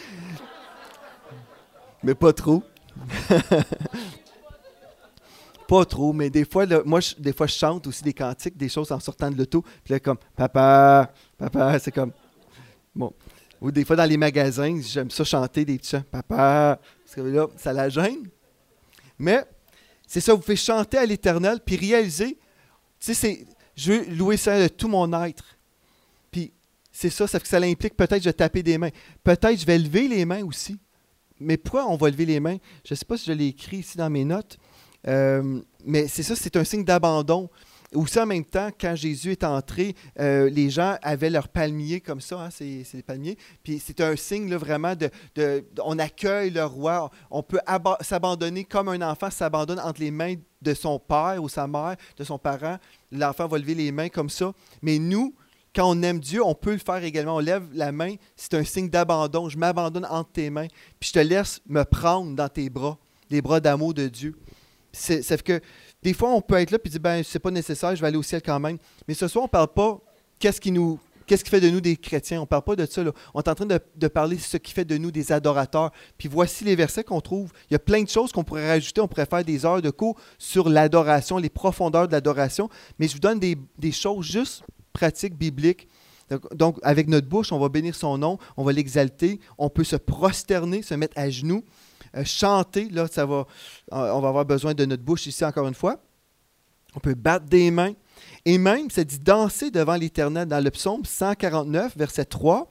Mais pas trop. Pas trop, mais des fois, là, moi, je, des fois, je chante aussi des cantiques, des choses en sortant de l'auto. Puis là, comme « Papa, papa », c'est comme... Bon. Ou des fois, dans les magasins, j'aime ça chanter des petits chants. « Papa », parce que là, ça la gêne. Mais, c'est ça, vous faites chanter à l'Éternel, puis réaliser, tu sais, c'est, je veux louer ça de tout mon être. Puis, c'est ça, ça fait que ça implique peut-être je vais taper des mains. Peut-être je vais lever les mains aussi. Mais pourquoi on va lever les mains? Je ne sais pas si je l'ai écrit ici dans mes notes. Euh, mais c'est ça, c'est un signe d'abandon. Aussi en même temps, quand Jésus est entré, euh, les gens avaient leur palmier comme ça, hein, c'est, c'est des palmiers. Puis c'est un signe là, vraiment de, de, de... On accueille le roi. On peut aba- s'abandonner comme un enfant s'abandonne entre les mains de son père ou sa mère, de son parent. L'enfant va lever les mains comme ça. Mais nous, quand on aime Dieu, on peut le faire également. On lève la main, c'est un signe d'abandon. Je m'abandonne entre tes mains, puis je te laisse me prendre dans tes bras, les bras d'amour de Dieu. C'est, ça fait que des fois, on peut être là et dire, ben, c'est pas nécessaire, je vais aller au ciel quand même. Mais ce soir, on ne parle pas qu'est-ce qui nous, qu'est-ce qui fait de nous des chrétiens. On ne parle pas de ça, là. On est en train de, de parler de ce qui fait de nous des adorateurs. Puis voici les versets qu'on trouve. Il y a plein de choses qu'on pourrait rajouter. On pourrait faire des heures de cours sur l'adoration, les profondeurs de l'adoration. Mais je vous donne des, des choses juste pratiques, bibliques. Donc, donc, avec notre bouche, on va bénir son nom, on va l'exalter. On peut se prosterner, se mettre à genoux. Euh, chanter, là, ça va, on va avoir besoin de notre bouche ici encore une fois. On peut battre des mains. Et même, ça dit danser devant l'Éternel dans le psaume cent quarante-neuf, verset trois.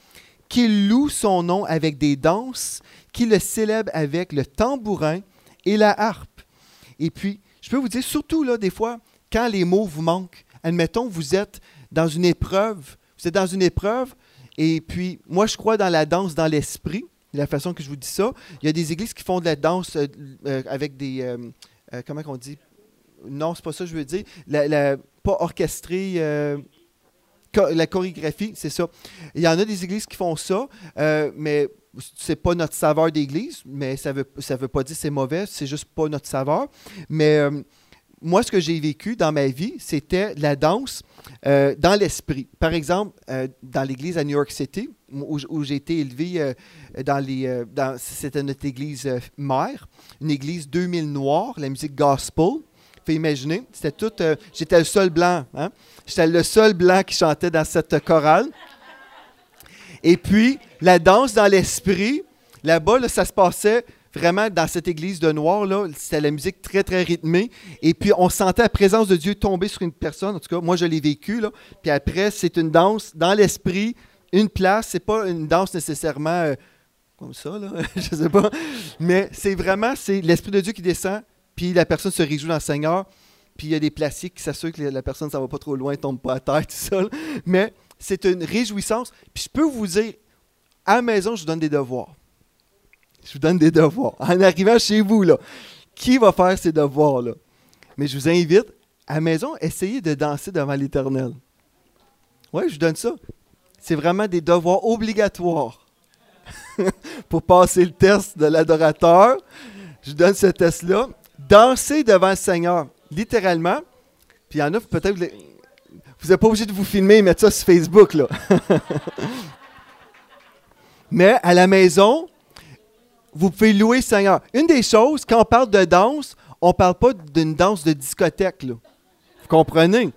Qu'il loue son nom avec des danses, qu'il le célèbre avec le tambourin et la harpe. Et puis, je peux vous dire, surtout là, des fois, quand les mots vous manquent, admettons, vous êtes dans une épreuve, vous êtes dans une épreuve, et puis, moi, je crois dans la danse dans l'esprit. La façon que je vous dis ça. Il y a des églises qui font de la danse euh, euh, avec des... Euh, euh, comment on dit? Non, c'est pas ça que je veux dire. La, la, pas orchestrée... Euh, cho- la chorégraphie, c'est ça. Il y en a des églises qui font ça, euh, mais c'est pas notre saveur d'église, mais ça veut, ça veut pas dire que c'est mauvais, c'est juste pas notre saveur. Mais euh, moi, ce que j'ai vécu dans ma vie, c'était la danse euh, dans l'esprit. Par exemple, euh, dans l'église à New York City, où, où j'ai été élevé, euh, dans les, euh, dans, c'était notre église euh, mère, une église deux mille noirs, la musique gospel. pouvez imaginer. C'était tout. Euh, j'étais le seul blanc. Hein? J'étais le seul blanc qui chantait dans cette chorale. Et puis, la danse dans l'esprit, là-bas, là, ça se passait vraiment dans cette église de noir. Là, c'était la musique très, très rythmée. Et puis, on sentait la présence de Dieu tomber sur une personne. En tout cas, moi, je l'ai vécu. Là. Puis après, c'est une danse dans l'esprit, une place. C'est pas une danse nécessairement euh, comme ça, là. Je sais pas. Mais c'est vraiment, c'est l'Esprit de Dieu qui descend, puis la personne se réjouit dans le Seigneur. Puis il y a des plastiques qui s'assurent que la personne ne s'en va pas trop loin, ne tombe pas à terre, tout ça. Là. Mais c'est une réjouissance. Puis je peux vous dire, à la maison, je vous donne des devoirs. Je vous donne des devoirs. En arrivant chez vous, là, qui va faire ces devoirs-là? Mais je vous invite, à la maison, essayez de danser devant l'Éternel. Oui, je vous donne ça. C'est vraiment des devoirs obligatoires pour passer le test de l'adorateur. Je vous donne ce test-là. Danser devant le Seigneur. Littéralement, puis il y en a peut-être, vous n'êtes pas obligé de vous filmer et mettre ça sur Facebook, là. Mais à la maison, vous pouvez louer le Seigneur. Une des choses, quand on parle de danse, on ne parle pas d'une danse de discothèque, là. Vous comprenez?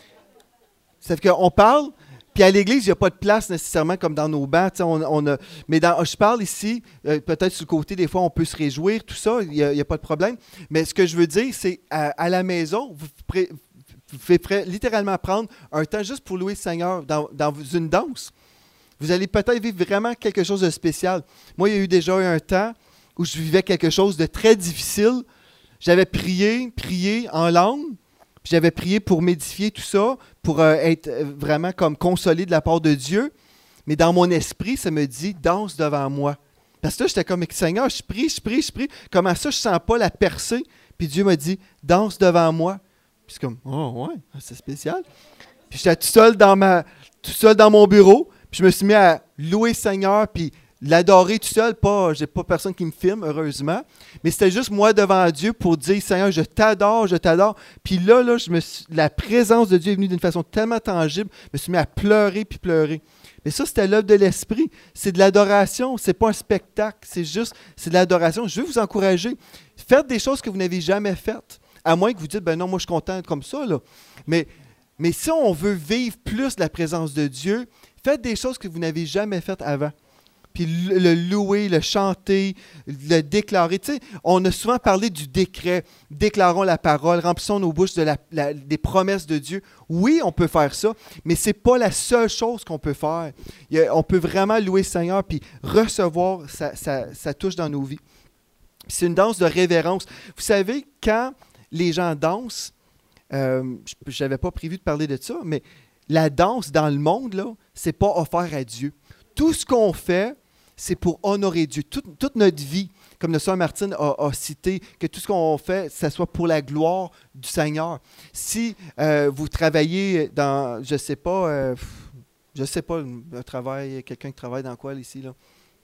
C'est qu'on parle, puis à l'église, il n'y a pas de place nécessairement comme dans nos bancs. On, on a, mais dans, je parle ici, euh, peut-être sur le côté, des fois, on peut se réjouir, tout ça, il n'y a, a pas de problème. Mais ce que je veux dire, c'est à, à la maison, vous pouvez, vous pouvez littéralement prendre un temps juste pour louer le Seigneur dans, dans une danse. Vous allez peut-être vivre vraiment quelque chose de spécial. Moi, il y a eu déjà eu un temps où je vivais quelque chose de très difficile. J'avais prié, prié en langue. J'avais prié pour m'édifier, tout ça, pour euh, être vraiment comme consolé de la part de Dieu. Mais dans mon esprit, ça me dit, danse devant moi. Parce que là, j'étais comme, Seigneur, je prie, je prie, je prie. Comment ça, je ne sens pas la percée? Puis Dieu m'a dit, danse devant moi. Puis c'est comme, oh ouais, c'est spécial. Puis j'étais tout seul dans ma, tout seul dans mon bureau. Puis je me suis mis à louer le Seigneur, puis l'adorer tout seul. Pas, j'ai pas personne qui me filme, heureusement. Mais c'était juste moi devant Dieu pour dire, Seigneur, je t'adore, je t'adore. Puis là, là je me suis, la présence de Dieu est venue d'une façon tellement tangible. Je me suis mis à pleurer, puis pleurer. Mais ça, c'était l'œuvre de l'Esprit. C'est de l'adoration. C'est pas un spectacle. C'est juste, c'est de l'adoration. Je veux vous encourager. Faites des choses que vous n'avez jamais faites. À moins que vous dites, ben non, moi, je suis content comme ça, là. Mais, mais si on veut vivre plus la présence de Dieu, faites des choses que vous n'avez jamais faites avant. Puis le, le louer, le chanter, le déclarer. Tu sais, on a souvent parlé du décret. Déclarons la parole, remplissons nos bouches de la, la, des promesses de Dieu. Oui, on peut faire ça, mais ce n'est pas la seule chose qu'on peut faire. Il y a, on peut vraiment louer le Seigneur puis recevoir sa, sa, sa touche dans nos vies. Puis c'est une danse de révérence. Vous savez, quand les gens dansent, euh, je n'avais pas prévu de parler de ça, mais la danse dans le monde, là, ce n'est pas offert à Dieu. Tout ce qu'on fait, c'est pour honorer Dieu. Tout, toute notre vie, comme le Sœur Martine a, a cité, que tout ce qu'on fait, ça soit pour la gloire du Seigneur. Si euh, vous travaillez dans, je ne sais pas, euh, je ne sais pas, un travail, quelqu'un qui travaille dans quoi ici, là?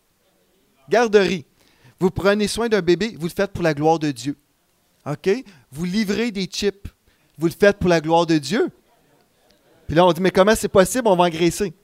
Garderie. Vous prenez soin d'un bébé, vous le faites pour la gloire de Dieu. OK? Vous livrez des chips, vous le faites pour la gloire de Dieu. Puis là, on dit, mais comment c'est possible? On va engraisser.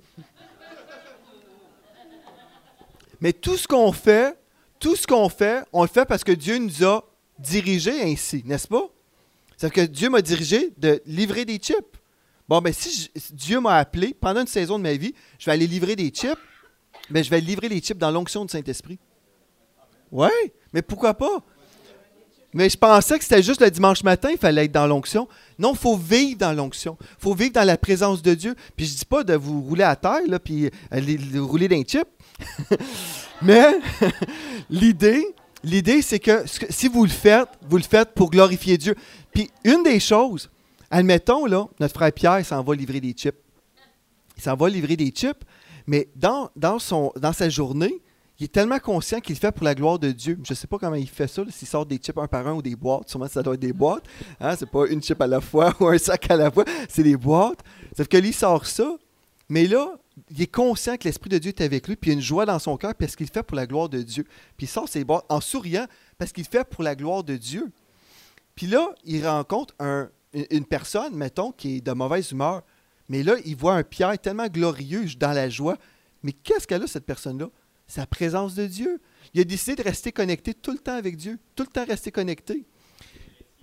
Mais tout ce qu'on fait, tout ce qu'on fait, on le fait parce que Dieu nous a dirigés ainsi, n'est-ce pas? C'est-à-dire que Dieu m'a dirigé de livrer des chips. Bon, ben si, je, si Dieu m'a appelé, pendant une saison de ma vie, je vais aller livrer des chips, mais je vais livrer les chips dans l'onction du Saint-Esprit. Oui, mais pourquoi pas? Mais je pensais que c'était juste le dimanche matin, il fallait être dans l'onction. Non, il faut vivre dans l'onction. Il faut vivre dans la présence de Dieu. Puis je ne dis pas de vous rouler à terre, là, puis aller rouler dans les chips. Mais l'idée, l'idée, c'est que si vous le faites, vous le faites pour glorifier Dieu. Puis une des choses, admettons, là, notre frère Pierre s'en va livrer des chips. Il s'en va livrer des chips, mais dans, dans, son, dans sa journée, il est tellement conscient qu'il le fait pour la gloire de Dieu. Je ne sais pas comment il fait ça, là, s'il sort des chips un par un ou des boîtes. Sûrement, ça doit être des boîtes. Hein? Ce n'est pas une chip à la fois ou un sac à la fois. C'est des boîtes. Sauf que lui, il sort ça. Mais là, il est conscient que l'Esprit de Dieu est avec lui, puis il y a une joie dans son cœur parce qu'il le fait pour la gloire de Dieu. Puis il sort ses boîtes en souriant parce qu'il le fait pour la gloire de Dieu. Puis là, il rencontre un, une personne, mettons, qui est de mauvaise humeur. Mais là, il voit un Pierre tellement glorieux dans la joie. Mais qu'est-ce qu'elle a, cette personne-là? Sa présence de Dieu. Il a décidé de rester connecté tout le temps avec Dieu. Tout le temps rester connecté.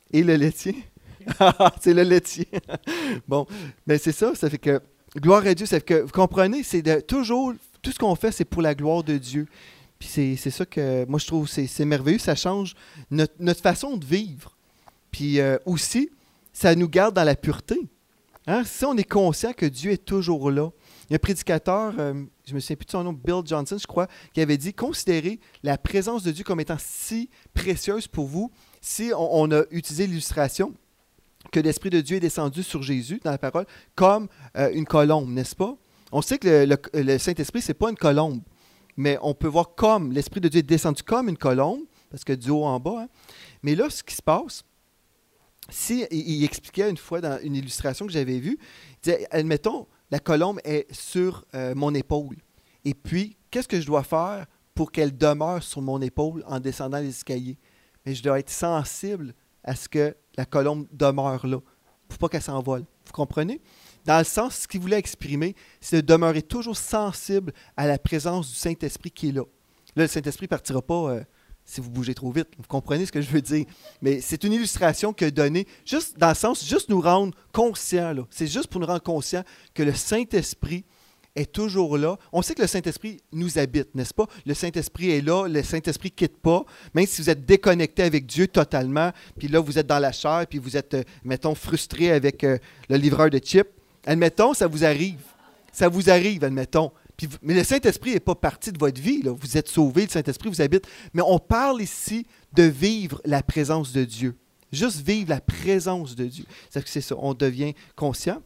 Et le laitier. C'est le laitier. Bon, mais c'est ça, ça fait que, gloire à Dieu, ça fait que, vous comprenez, c'est de toujours, tout ce qu'on fait, c'est pour la gloire de Dieu. Puis c'est, c'est ça que, moi, je trouve, c'est, c'est merveilleux, ça change notre, notre façon de vivre. Puis euh, aussi, ça nous garde dans la pureté. Hein? Si on est conscient que Dieu est toujours là. Il y a un prédicateur, euh, je me souviens plus de son nom, Bill Johnson, je crois, qui avait dit, considérez la présence de Dieu comme étant si précieuse pour vous, si on, on a utilisé l'illustration que l'Esprit de Dieu est descendu sur Jésus, dans la parole, comme euh, une colombe, n'est-ce pas? On sait que le, le, le Saint-Esprit, ce n'est pas une colombe, mais on peut voir comme l'Esprit de Dieu est descendu comme une colombe, parce que du haut en bas. Hein? Mais là, ce qui se passe, si il, il expliquait une fois dans une illustration que j'avais vue, il disait, admettons, la colombe est sur euh, mon épaule. Et puis, qu'est-ce que je dois faire pour qu'elle demeure sur mon épaule en descendant les escaliers? Mais je dois être sensible à ce que la colombe demeure là, pour pas qu'elle s'envole. Vous comprenez? Dans le sens, ce qu'il voulait exprimer, c'est de demeurer toujours sensible à la présence du Saint-Esprit qui est là. Là, le Saint-Esprit ne partira pas euh, si vous bougez trop vite. Vous comprenez ce que je veux dire? Mais c'est une illustration qu'il a donnée, juste dans le sens, juste nous rendre conscients. Là. C'est juste pour nous rendre conscients que le Saint-Esprit est toujours là. On sait que le Saint-Esprit nous habite, n'est-ce pas? Le Saint-Esprit est là, le Saint-Esprit ne quitte pas. Même si vous êtes déconnecté avec Dieu totalement, puis là, vous êtes dans la chair, puis vous êtes, euh, mettons, frustré avec euh, le livreur de chips. Admettons, ça vous arrive. Ça vous arrive, admettons. Puis, mais le Saint-Esprit n'est pas partie de votre vie. Là. Vous êtes sauvés, le Saint-Esprit vous habite. Mais on parle ici de vivre la présence de Dieu. Juste vivre la présence de Dieu. C'est que c'est ça, on devient conscient.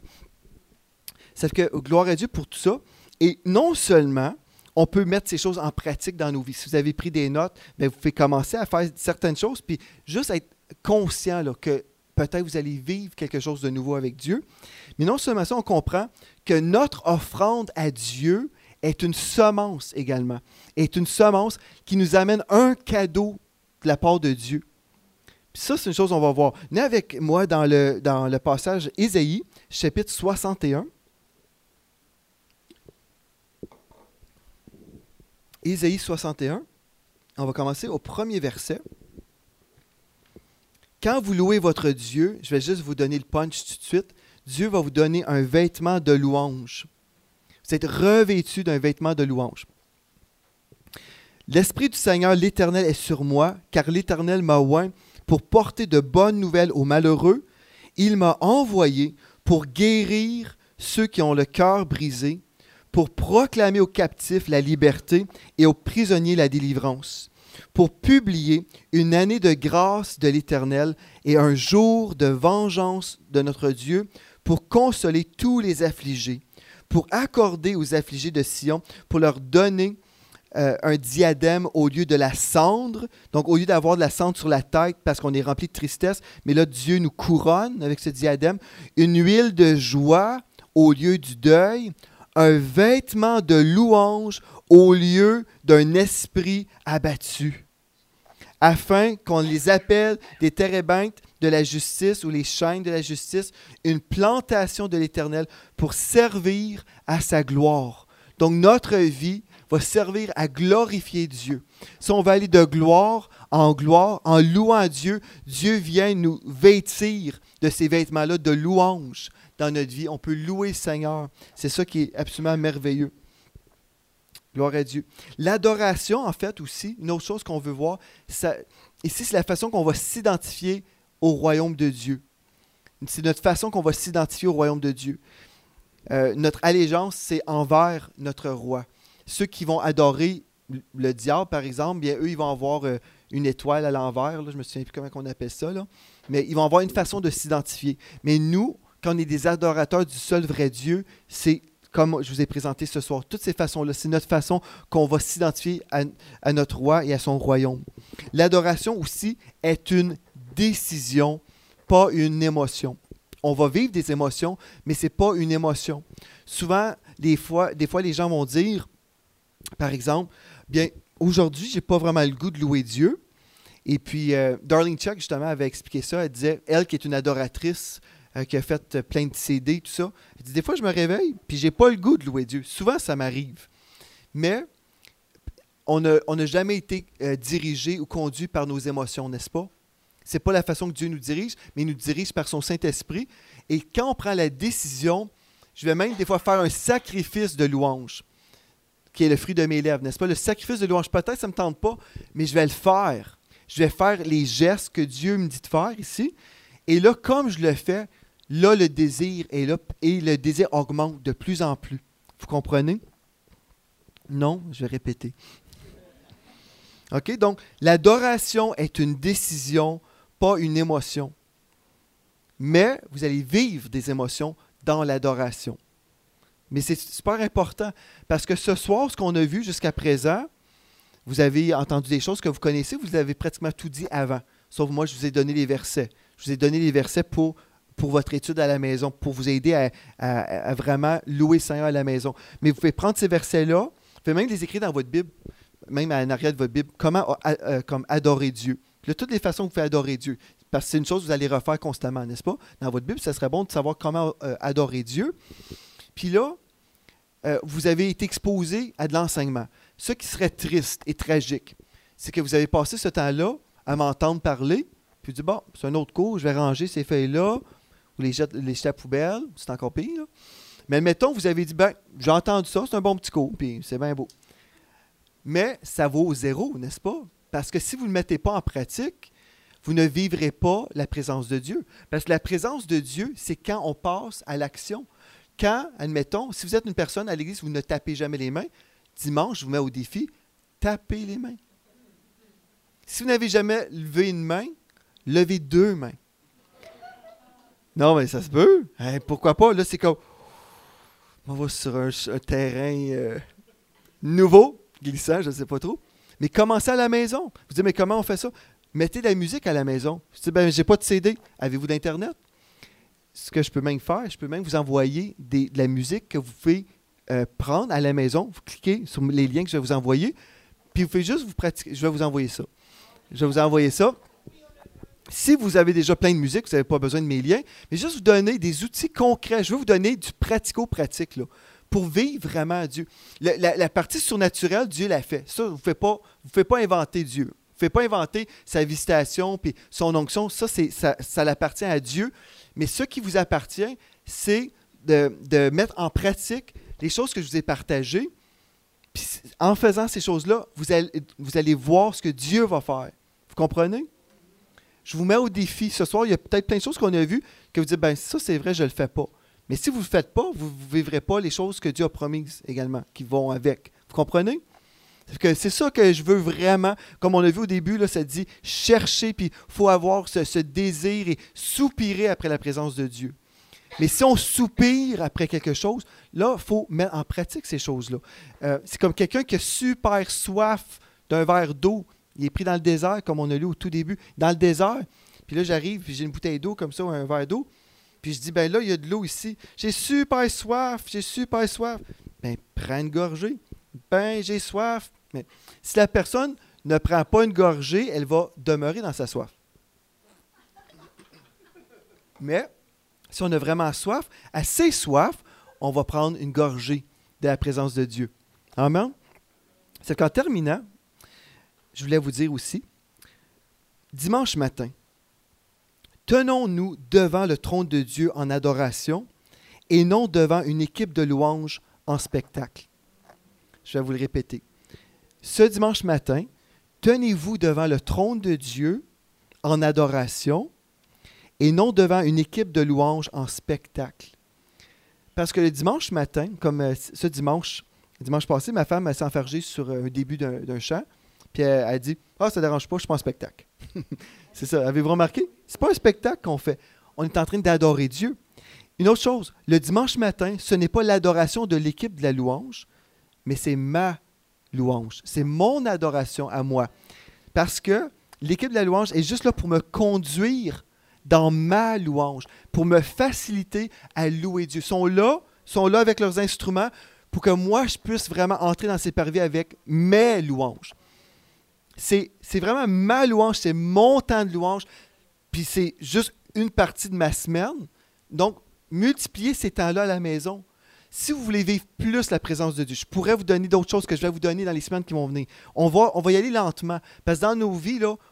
Ça fait que gloire à Dieu pour tout ça. Et non seulement, on peut mettre ces choses en pratique dans nos vies. Si vous avez pris des notes, bien, vous pouvez commencer à faire certaines choses, puis juste être conscient là, que peut-être vous allez vivre quelque chose de nouveau avec Dieu. Mais non seulement ça, on comprend que notre offrande à Dieu est une semence également. Est une semence qui nous amène un cadeau de la part de Dieu. Puis ça, c'est une chose qu'on va voir. Venez avec moi dans le, dans le passage Ésaïe, chapitre soixante et un. Ésaïe soixante et un, on va commencer au premier verset. Quand vous louez votre Dieu, je vais juste vous donner le punch tout de suite, Dieu va vous donner un vêtement de louange. Vous êtes revêtus d'un vêtement de louange. L'Esprit du Seigneur, l'Éternel, est sur moi, car l'Éternel m'a oint pour porter de bonnes nouvelles aux malheureux. Il m'a envoyé pour guérir ceux qui ont le cœur brisé, pour proclamer aux captifs la liberté et aux prisonniers la délivrance, pour publier une année de grâce de l'Éternel et un jour de vengeance de notre Dieu, pour consoler tous les affligés, pour accorder aux affligés de Sion, pour leur donner euh, un diadème au lieu de la cendre. Donc, au lieu d'avoir de la cendre sur la tête parce qu'on est rempli de tristesse, mais là, Dieu nous couronne avec ce diadème. Une huile de joie au lieu du deuil, un vêtement de louange au lieu d'un esprit abattu, afin qu'on les appelle des térébintes de la justice ou les chaînes de la justice, une plantation de l'Éternel pour servir à sa gloire. Donc notre vie va servir à glorifier Dieu. Si on va aller de gloire en gloire, en louant Dieu, Dieu vient nous vêtir de ces vêtements-là de louange dans notre vie. On peut louer le Seigneur. C'est ça qui est absolument merveilleux. Gloire à Dieu. L'adoration, en fait, aussi, une autre chose qu'on veut voir, ça, ici, c'est la façon qu'on va s'identifier au royaume de Dieu. C'est notre façon qu'on va s'identifier au royaume de Dieu. Euh, notre allégeance, c'est envers notre roi. Ceux qui vont adorer le diable, par exemple, bien, eux, ils vont avoir euh, une étoile à l'envers. Là, je ne me souviens plus comment on appelle ça. Là. Mais ils vont avoir une façon de s'identifier. Mais nous, quand on est des adorateurs du seul vrai Dieu, c'est comme je vous ai présenté ce soir. Toutes ces façons-là, c'est notre façon qu'on va s'identifier à, à notre roi et à son royaume. L'adoration aussi est une décision, pas une émotion. On va vivre des émotions, mais ce n'est pas une émotion. Souvent, des fois, des fois, les gens vont dire, par exemple, bien, aujourd'hui, je n'ai pas vraiment le goût de louer Dieu. Et puis, euh, Darlene Chuck, justement, avait expliqué ça. Elle disait, elle qui est une adoratrice, euh, qui a fait plein de C D, tout ça, elle dit, des fois, je me réveille, puis je n'ai pas le goût de louer Dieu. Souvent, ça m'arrive. Mais on n'a on n'a jamais été euh, dirigé ou conduit par nos émotions, n'est-ce pas? Ce n'est pas la façon que Dieu nous dirige, mais il nous dirige par son Saint-Esprit. Et quand on prend la décision, je vais même des fois faire un sacrifice de louange, qui est le fruit de mes lèvres, n'est-ce pas? Le sacrifice de louange, peut-être ça ne me tente pas, mais je vais le faire. Je vais faire les gestes que Dieu me dit de faire ici. Et là, comme je le fais, là, le désir est là et le désir augmente de plus en plus. Vous comprenez? Non, je vais répéter. OK? Donc, l'adoration est une décision, pas une émotion. Mais vous allez vivre des émotions dans l'adoration. Mais c'est super important parce que ce soir, ce qu'on a vu jusqu'à présent, vous avez entendu des choses que vous connaissez, vous avez pratiquement tout dit avant. Sauf moi, je vous ai donné les versets. Je vous ai donné les versets pour, pour votre étude à la maison, pour vous aider à, à, à vraiment louer le Seigneur à la maison. Mais vous pouvez prendre ces versets-là, vous pouvez même les écrire dans votre Bible, même à l'arrière de votre Bible, comment à, à, comme adorer Dieu. Puis là, toutes les façons que vous pouvez adorer Dieu. Parce que c'est une chose que vous allez refaire constamment, n'est-ce pas? Dans votre Bible, ça serait bon de savoir comment euh, adorer Dieu. Puis là, euh, vous avez été exposé à de l'enseignement. Ce qui serait triste et tragique, c'est que vous avez passé ce temps-là à m'entendre parler, puis dit, bon, c'est un autre cours, je vais ranger ces feuilles-là, ou les jeter, les jeter à la poubelle, c'est encore pire. Là. Mais admettons, vous avez dit, ben, j'ai entendu ça, c'est un bon petit cours, puis c'est bien beau. Mais ça vaut zéro, n'est-ce pas? Parce que si vous ne le mettez pas en pratique, vous ne vivrez pas la présence de Dieu. Parce que la présence de Dieu, c'est quand on passe à l'action. Quand, admettons, si vous êtes une personne à l'église, vous ne tapez jamais les mains, dimanche, je vous mets au défi, tapez les mains. Si vous n'avez jamais levé une main, levez deux mains. Non, mais ça se peut. Hein, pourquoi pas? Là, c'est comme, on va sur un, un terrain euh, nouveau, glissant, je ne sais pas trop. Mais commencez à la maison. Vous dites, mais comment on fait ça? Mettez de la musique à la maison. Vous dites, ben, j'ai pas de C D. Avez-vous d'Internet? Ce que je peux même faire, je peux même vous envoyer des, de la musique que vous pouvez euh, prendre à la maison. Vous cliquez sur les liens que je vais vous envoyer, puis vous faites juste vous pratiquer. Je vais vous envoyer ça. Je vais vous envoyer ça. Si vous avez déjà plein de musique, vous n'avez pas besoin de mes liens, mais juste vous donner des outils concrets. Je vais vous donner du pratico-pratique là, pour vivre vraiment Dieu. La, la, la partie surnaturelle, Dieu l'a fait. Ça, vous ne faites pas, vous faites pas inventer Dieu. Vous ne faites pas inventer sa visitation puis son onction. Ça, c'est, ça, ça appartient à Dieu. Mais ce qui vous appartient, c'est de, de mettre en pratique les choses que je vous ai partagées. Puis en faisant ces choses-là, vous allez, vous allez voir ce que Dieu va faire. Vous comprenez? Je vous mets au défi. Ce soir, il y a peut-être plein de choses qu'on a vues que vous dites, ben ça, c'est vrai, je ne le fais pas. Mais si vous ne le faites pas, vous ne vivrez pas les choses que Dieu a promises également, qui vont avec. Vous comprenez? C'est, que c'est ça que je veux vraiment. Comme on a vu au début, là, ça dit chercher, puis il faut avoir ce, ce désir et soupirer après la présence de Dieu. Mais si on soupire après quelque chose, là, il faut mettre en pratique ces choses-là. Euh, c'est comme quelqu'un qui a super soif d'un verre d'eau. Il est pris dans le désert, comme on a lu au tout début, dans le désert. Puis là, j'arrive, puis j'ai une bouteille d'eau comme ça, ou un verre d'eau. Puis je dis, ben là, il y a de l'eau ici. J'ai super soif, j'ai super soif. Ben, prends une gorgée. Ben, j'ai soif. Mais si la personne ne prend pas une gorgée, elle va demeurer dans sa soif. Mais, si on a vraiment soif, assez soif, on va prendre une gorgée de la présence de Dieu. Amen? C'est qu'en terminant, je voulais vous dire aussi, dimanche matin, tenons-nous devant le trône de Dieu en adoration et non devant une équipe de louanges en spectacle. Je vais vous le répéter. Ce dimanche matin, tenez-vous devant le trône de Dieu en adoration et non devant une équipe de louanges en spectacle. Parce que le dimanche matin, comme ce dimanche, dimanche passé, ma femme s'est enfargée sur un début d'un, d'un chant. Puis elle a dit « Ah, ça ne dérange pas, je suis pas en spectacle. » C'est ça. Avez-vous remarqué? Ce n'est pas un spectacle qu'on fait. On est en train d'adorer Dieu. Une autre chose, le dimanche matin, ce n'est pas l'adoration de l'équipe de la louange, mais c'est ma louange. C'est mon adoration à moi. Parce que l'équipe de la louange est juste là pour me conduire dans ma louange, pour me faciliter à louer Dieu. Ils sont là, sont là avec leurs instruments pour que moi, je puisse vraiment entrer dans ces parvis avec mes louanges. C'est, c'est vraiment ma louange, c'est mon temps de louange, puis c'est juste une partie de ma semaine. Donc, multipliez ces temps-là à la maison. Si vous voulez vivre plus la présence de Dieu, je pourrais vous donner d'autres choses que je vais vous donner dans les semaines qui vont venir. On va, on va y aller lentement, parce que dans nos vies, là,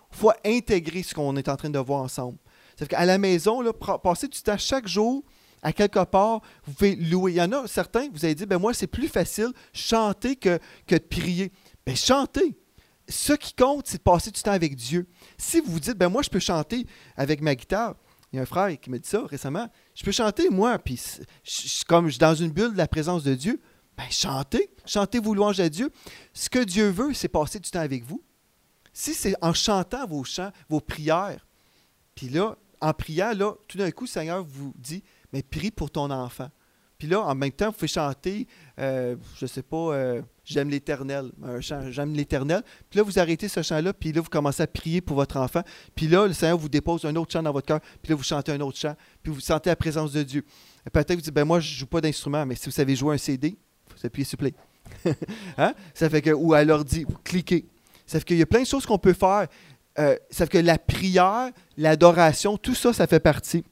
faut intégrer ce qu'on est en train de voir ensemble. C'est-à-dire qu'à la maison, là, passer du temps chaque jour à quelque part, vous pouvez louer. Il y en a certains, vous avez dit, ben moi, c'est plus facile chanter que, que de prier. Bien, chanter. Ce qui compte, c'est de passer du temps avec Dieu. Si vous vous dites, ben moi, je peux chanter avec ma guitare. Il y a un frère qui m'a dit ça récemment. Je peux chanter, moi, puis je, je, comme je suis dans une bulle de la présence de Dieu. Ben, chantez. Chantez vos louanges à Dieu. Ce que Dieu veut, c'est passer du temps avec vous. Si c'est en chantant vos chants, vos prières, puis là, en priant, là, tout d'un coup, le Seigneur vous dit, mais prie pour ton enfant. Puis là, en même temps, vous pouvez chanter, euh, je ne sais pas, euh, J'aime l'Éternel, un chant, J'aime l'Éternel. Puis là, vous arrêtez ce chant-là, puis là, vous commencez à prier pour votre enfant. Puis là, le Seigneur vous dépose un autre chant dans votre cœur, puis là, vous chantez un autre chant, puis vous sentez la présence de Dieu. Et peut-être que vous dites, ben moi, je ne joue pas d'instrument, mais si vous savez jouer un C D, il faut appuyer sur play. Hein? Ça fait que, ou à l'ordi, vous cliquez. Ça fait qu'il y a plein de choses qu'on peut faire. Euh, ça fait que la prière, l'adoration, tout ça, ça fait partie.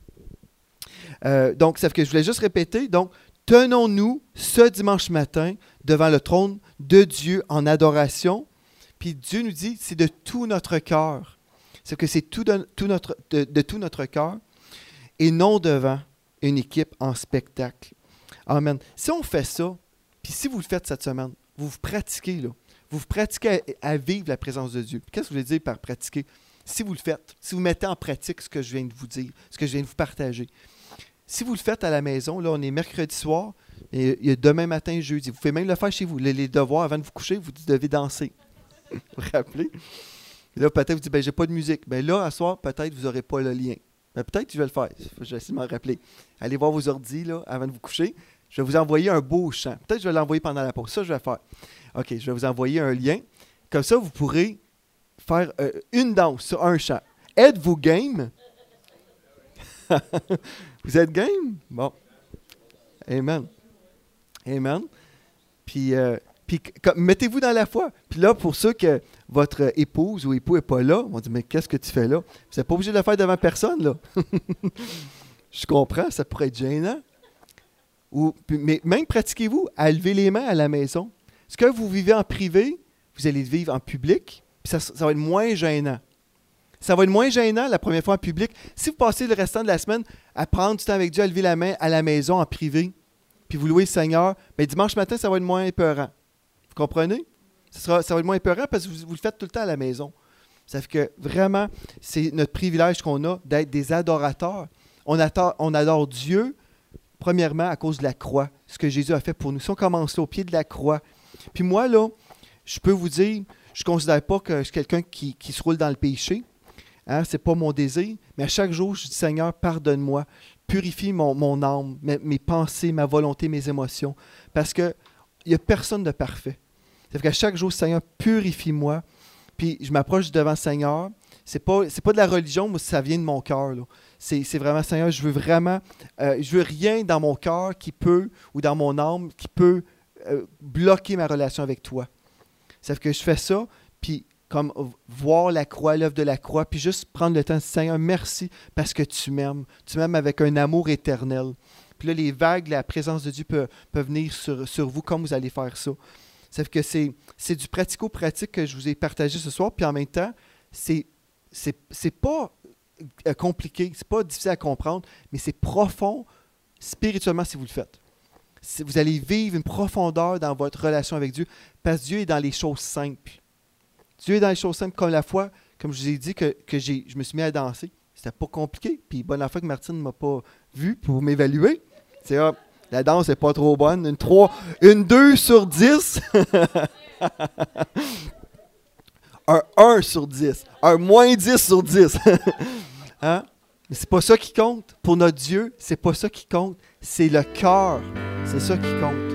Euh, donc, ça fait que je voulais juste répéter. Donc, tenons-nous ce dimanche matin devant le trône de Dieu en adoration. Puis Dieu nous dit, c'est de tout notre cœur. C'est que c'est tout de, tout notre, de, de tout notre cœur et non devant une équipe en spectacle. Amen. Si on fait ça, puis si vous le faites cette semaine, vous vous pratiquez, là. Vous vous pratiquez à, à vivre la présence de Dieu. Qu'est-ce que je veux dire par pratiquer? Si vous le faites, si vous mettez en pratique ce que je viens de vous dire, ce que je viens de vous partager. Si vous le faites à la maison, là, on est mercredi soir, et il y a demain matin, jeudi. Vous pouvez même le faire chez vous. Les, les devoirs, avant de vous coucher, vous devez danser. Vous vous rappelez? Et là, peut-être vous dites, ben, j'ai pas de musique. Ben là, à soir, peut-être vous n'aurez pas le lien. Ben, peut-être que je vais le faire. Je vais essayer de m'en rappeler. Allez voir vos ordis là, avant de vous coucher. Je vais vous envoyer un beau chant. Peut-être que je vais l'envoyer pendant la pause. Ça, je vais faire. OK, je vais vous envoyer un lien. Comme ça, vous pourrez faire euh, une danse sur un chant. Êtes-vous game? Vous êtes game? Bon. Amen. Amen. Puis, euh, puis comme, mettez-vous dans la foi. Puis là, pour ceux que votre épouse ou époux n'est pas là, on dit, mais qu'est-ce que tu fais là? Vous n'êtes pas obligé de le faire devant personne, là. Je comprends, ça pourrait être gênant. Ou, mais même pratiquez-vous à lever les mains à la maison. Ce que vous vivez en privé, vous allez le vivre en public, puis ça, ça va être moins gênant. Ça va être moins gênant la première fois en public. Si vous passez le restant de la semaine à prendre du temps avec Dieu, à lever la main à la maison en privé, puis vous louez le Seigneur, bien, dimanche matin, ça va être moins épeurant. Vous comprenez? Ça, sera, ça va être moins épeurant parce que vous, vous le faites tout le temps à la maison. Ça fait que vraiment, c'est notre privilège qu'on a d'être des adorateurs. On adore, on adore Dieu, premièrement, à cause de la croix, ce que Jésus a fait pour nous. Si on commence là, au pied de la croix. Puis moi, là, je peux vous dire, je ne considère pas que je suis quelqu'un qui, qui se roule dans le péché. Hein, ce n'est pas mon désir. Mais à chaque jour, je dis, Seigneur, pardonne-moi. Purifie mon, mon âme, mes, mes pensées, ma volonté, mes émotions. Parce qu'il n'y a personne de parfait. C'est qu'à chaque jour, Seigneur, purifie-moi. Puis je m'approche devant le Seigneur. Ce n'est pas, c'est pas de la religion, mais ça vient de mon cœur. Là. C'est, c'est vraiment, Seigneur, je veux vraiment, euh, je veux rien dans mon cœur qui peut, ou dans mon âme, qui peut euh, bloquer ma relation avec toi. C'est que je fais ça, puis comme voir la croix, l'œuvre de la croix, puis juste prendre le temps, Seigneur, merci parce que tu m'aimes. Tu m'aimes avec un amour éternel. Puis là, les vagues, la présence de Dieu peut, peut venir sur, sur vous comme vous allez faire ça. Ça fait que c'est, c'est du pratico-pratique que je vous ai partagé ce soir, puis en même temps, c'est, c'est, c'est pas compliqué, c'est pas difficile à comprendre, mais c'est profond spirituellement si vous le faites. Si vous allez vivre une profondeur dans votre relation avec Dieu, parce que Dieu est dans les choses simples. Dieu est dans les choses simples comme la fois, comme je vous ai dit, que, que j'ai, je me suis mis à danser. C'était pas compliqué. Puis bonne affaire que Martine ne m'a pas vu pour m'évaluer. C'est ah, la danse n'est pas trop bonne. Une trois, une deux sur dix. un un sur dix. Un moins dix sur dix. Hein? Mais c'est pas ça qui compte. Pour notre Dieu, c'est pas ça qui compte. C'est le cœur. C'est ça qui compte.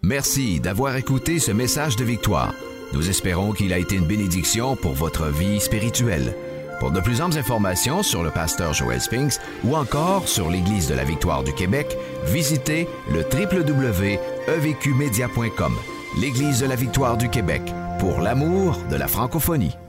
Merci d'avoir écouté ce message de victoire. Nous espérons qu'il a été une bénédiction pour votre vie spirituelle. Pour de plus amples informations sur le pasteur Joel Spinks ou encore sur l'Église de la Victoire du Québec, visitez le w w w point e v q media point com. L'Église de la Victoire du Québec, pour l'amour de la francophonie.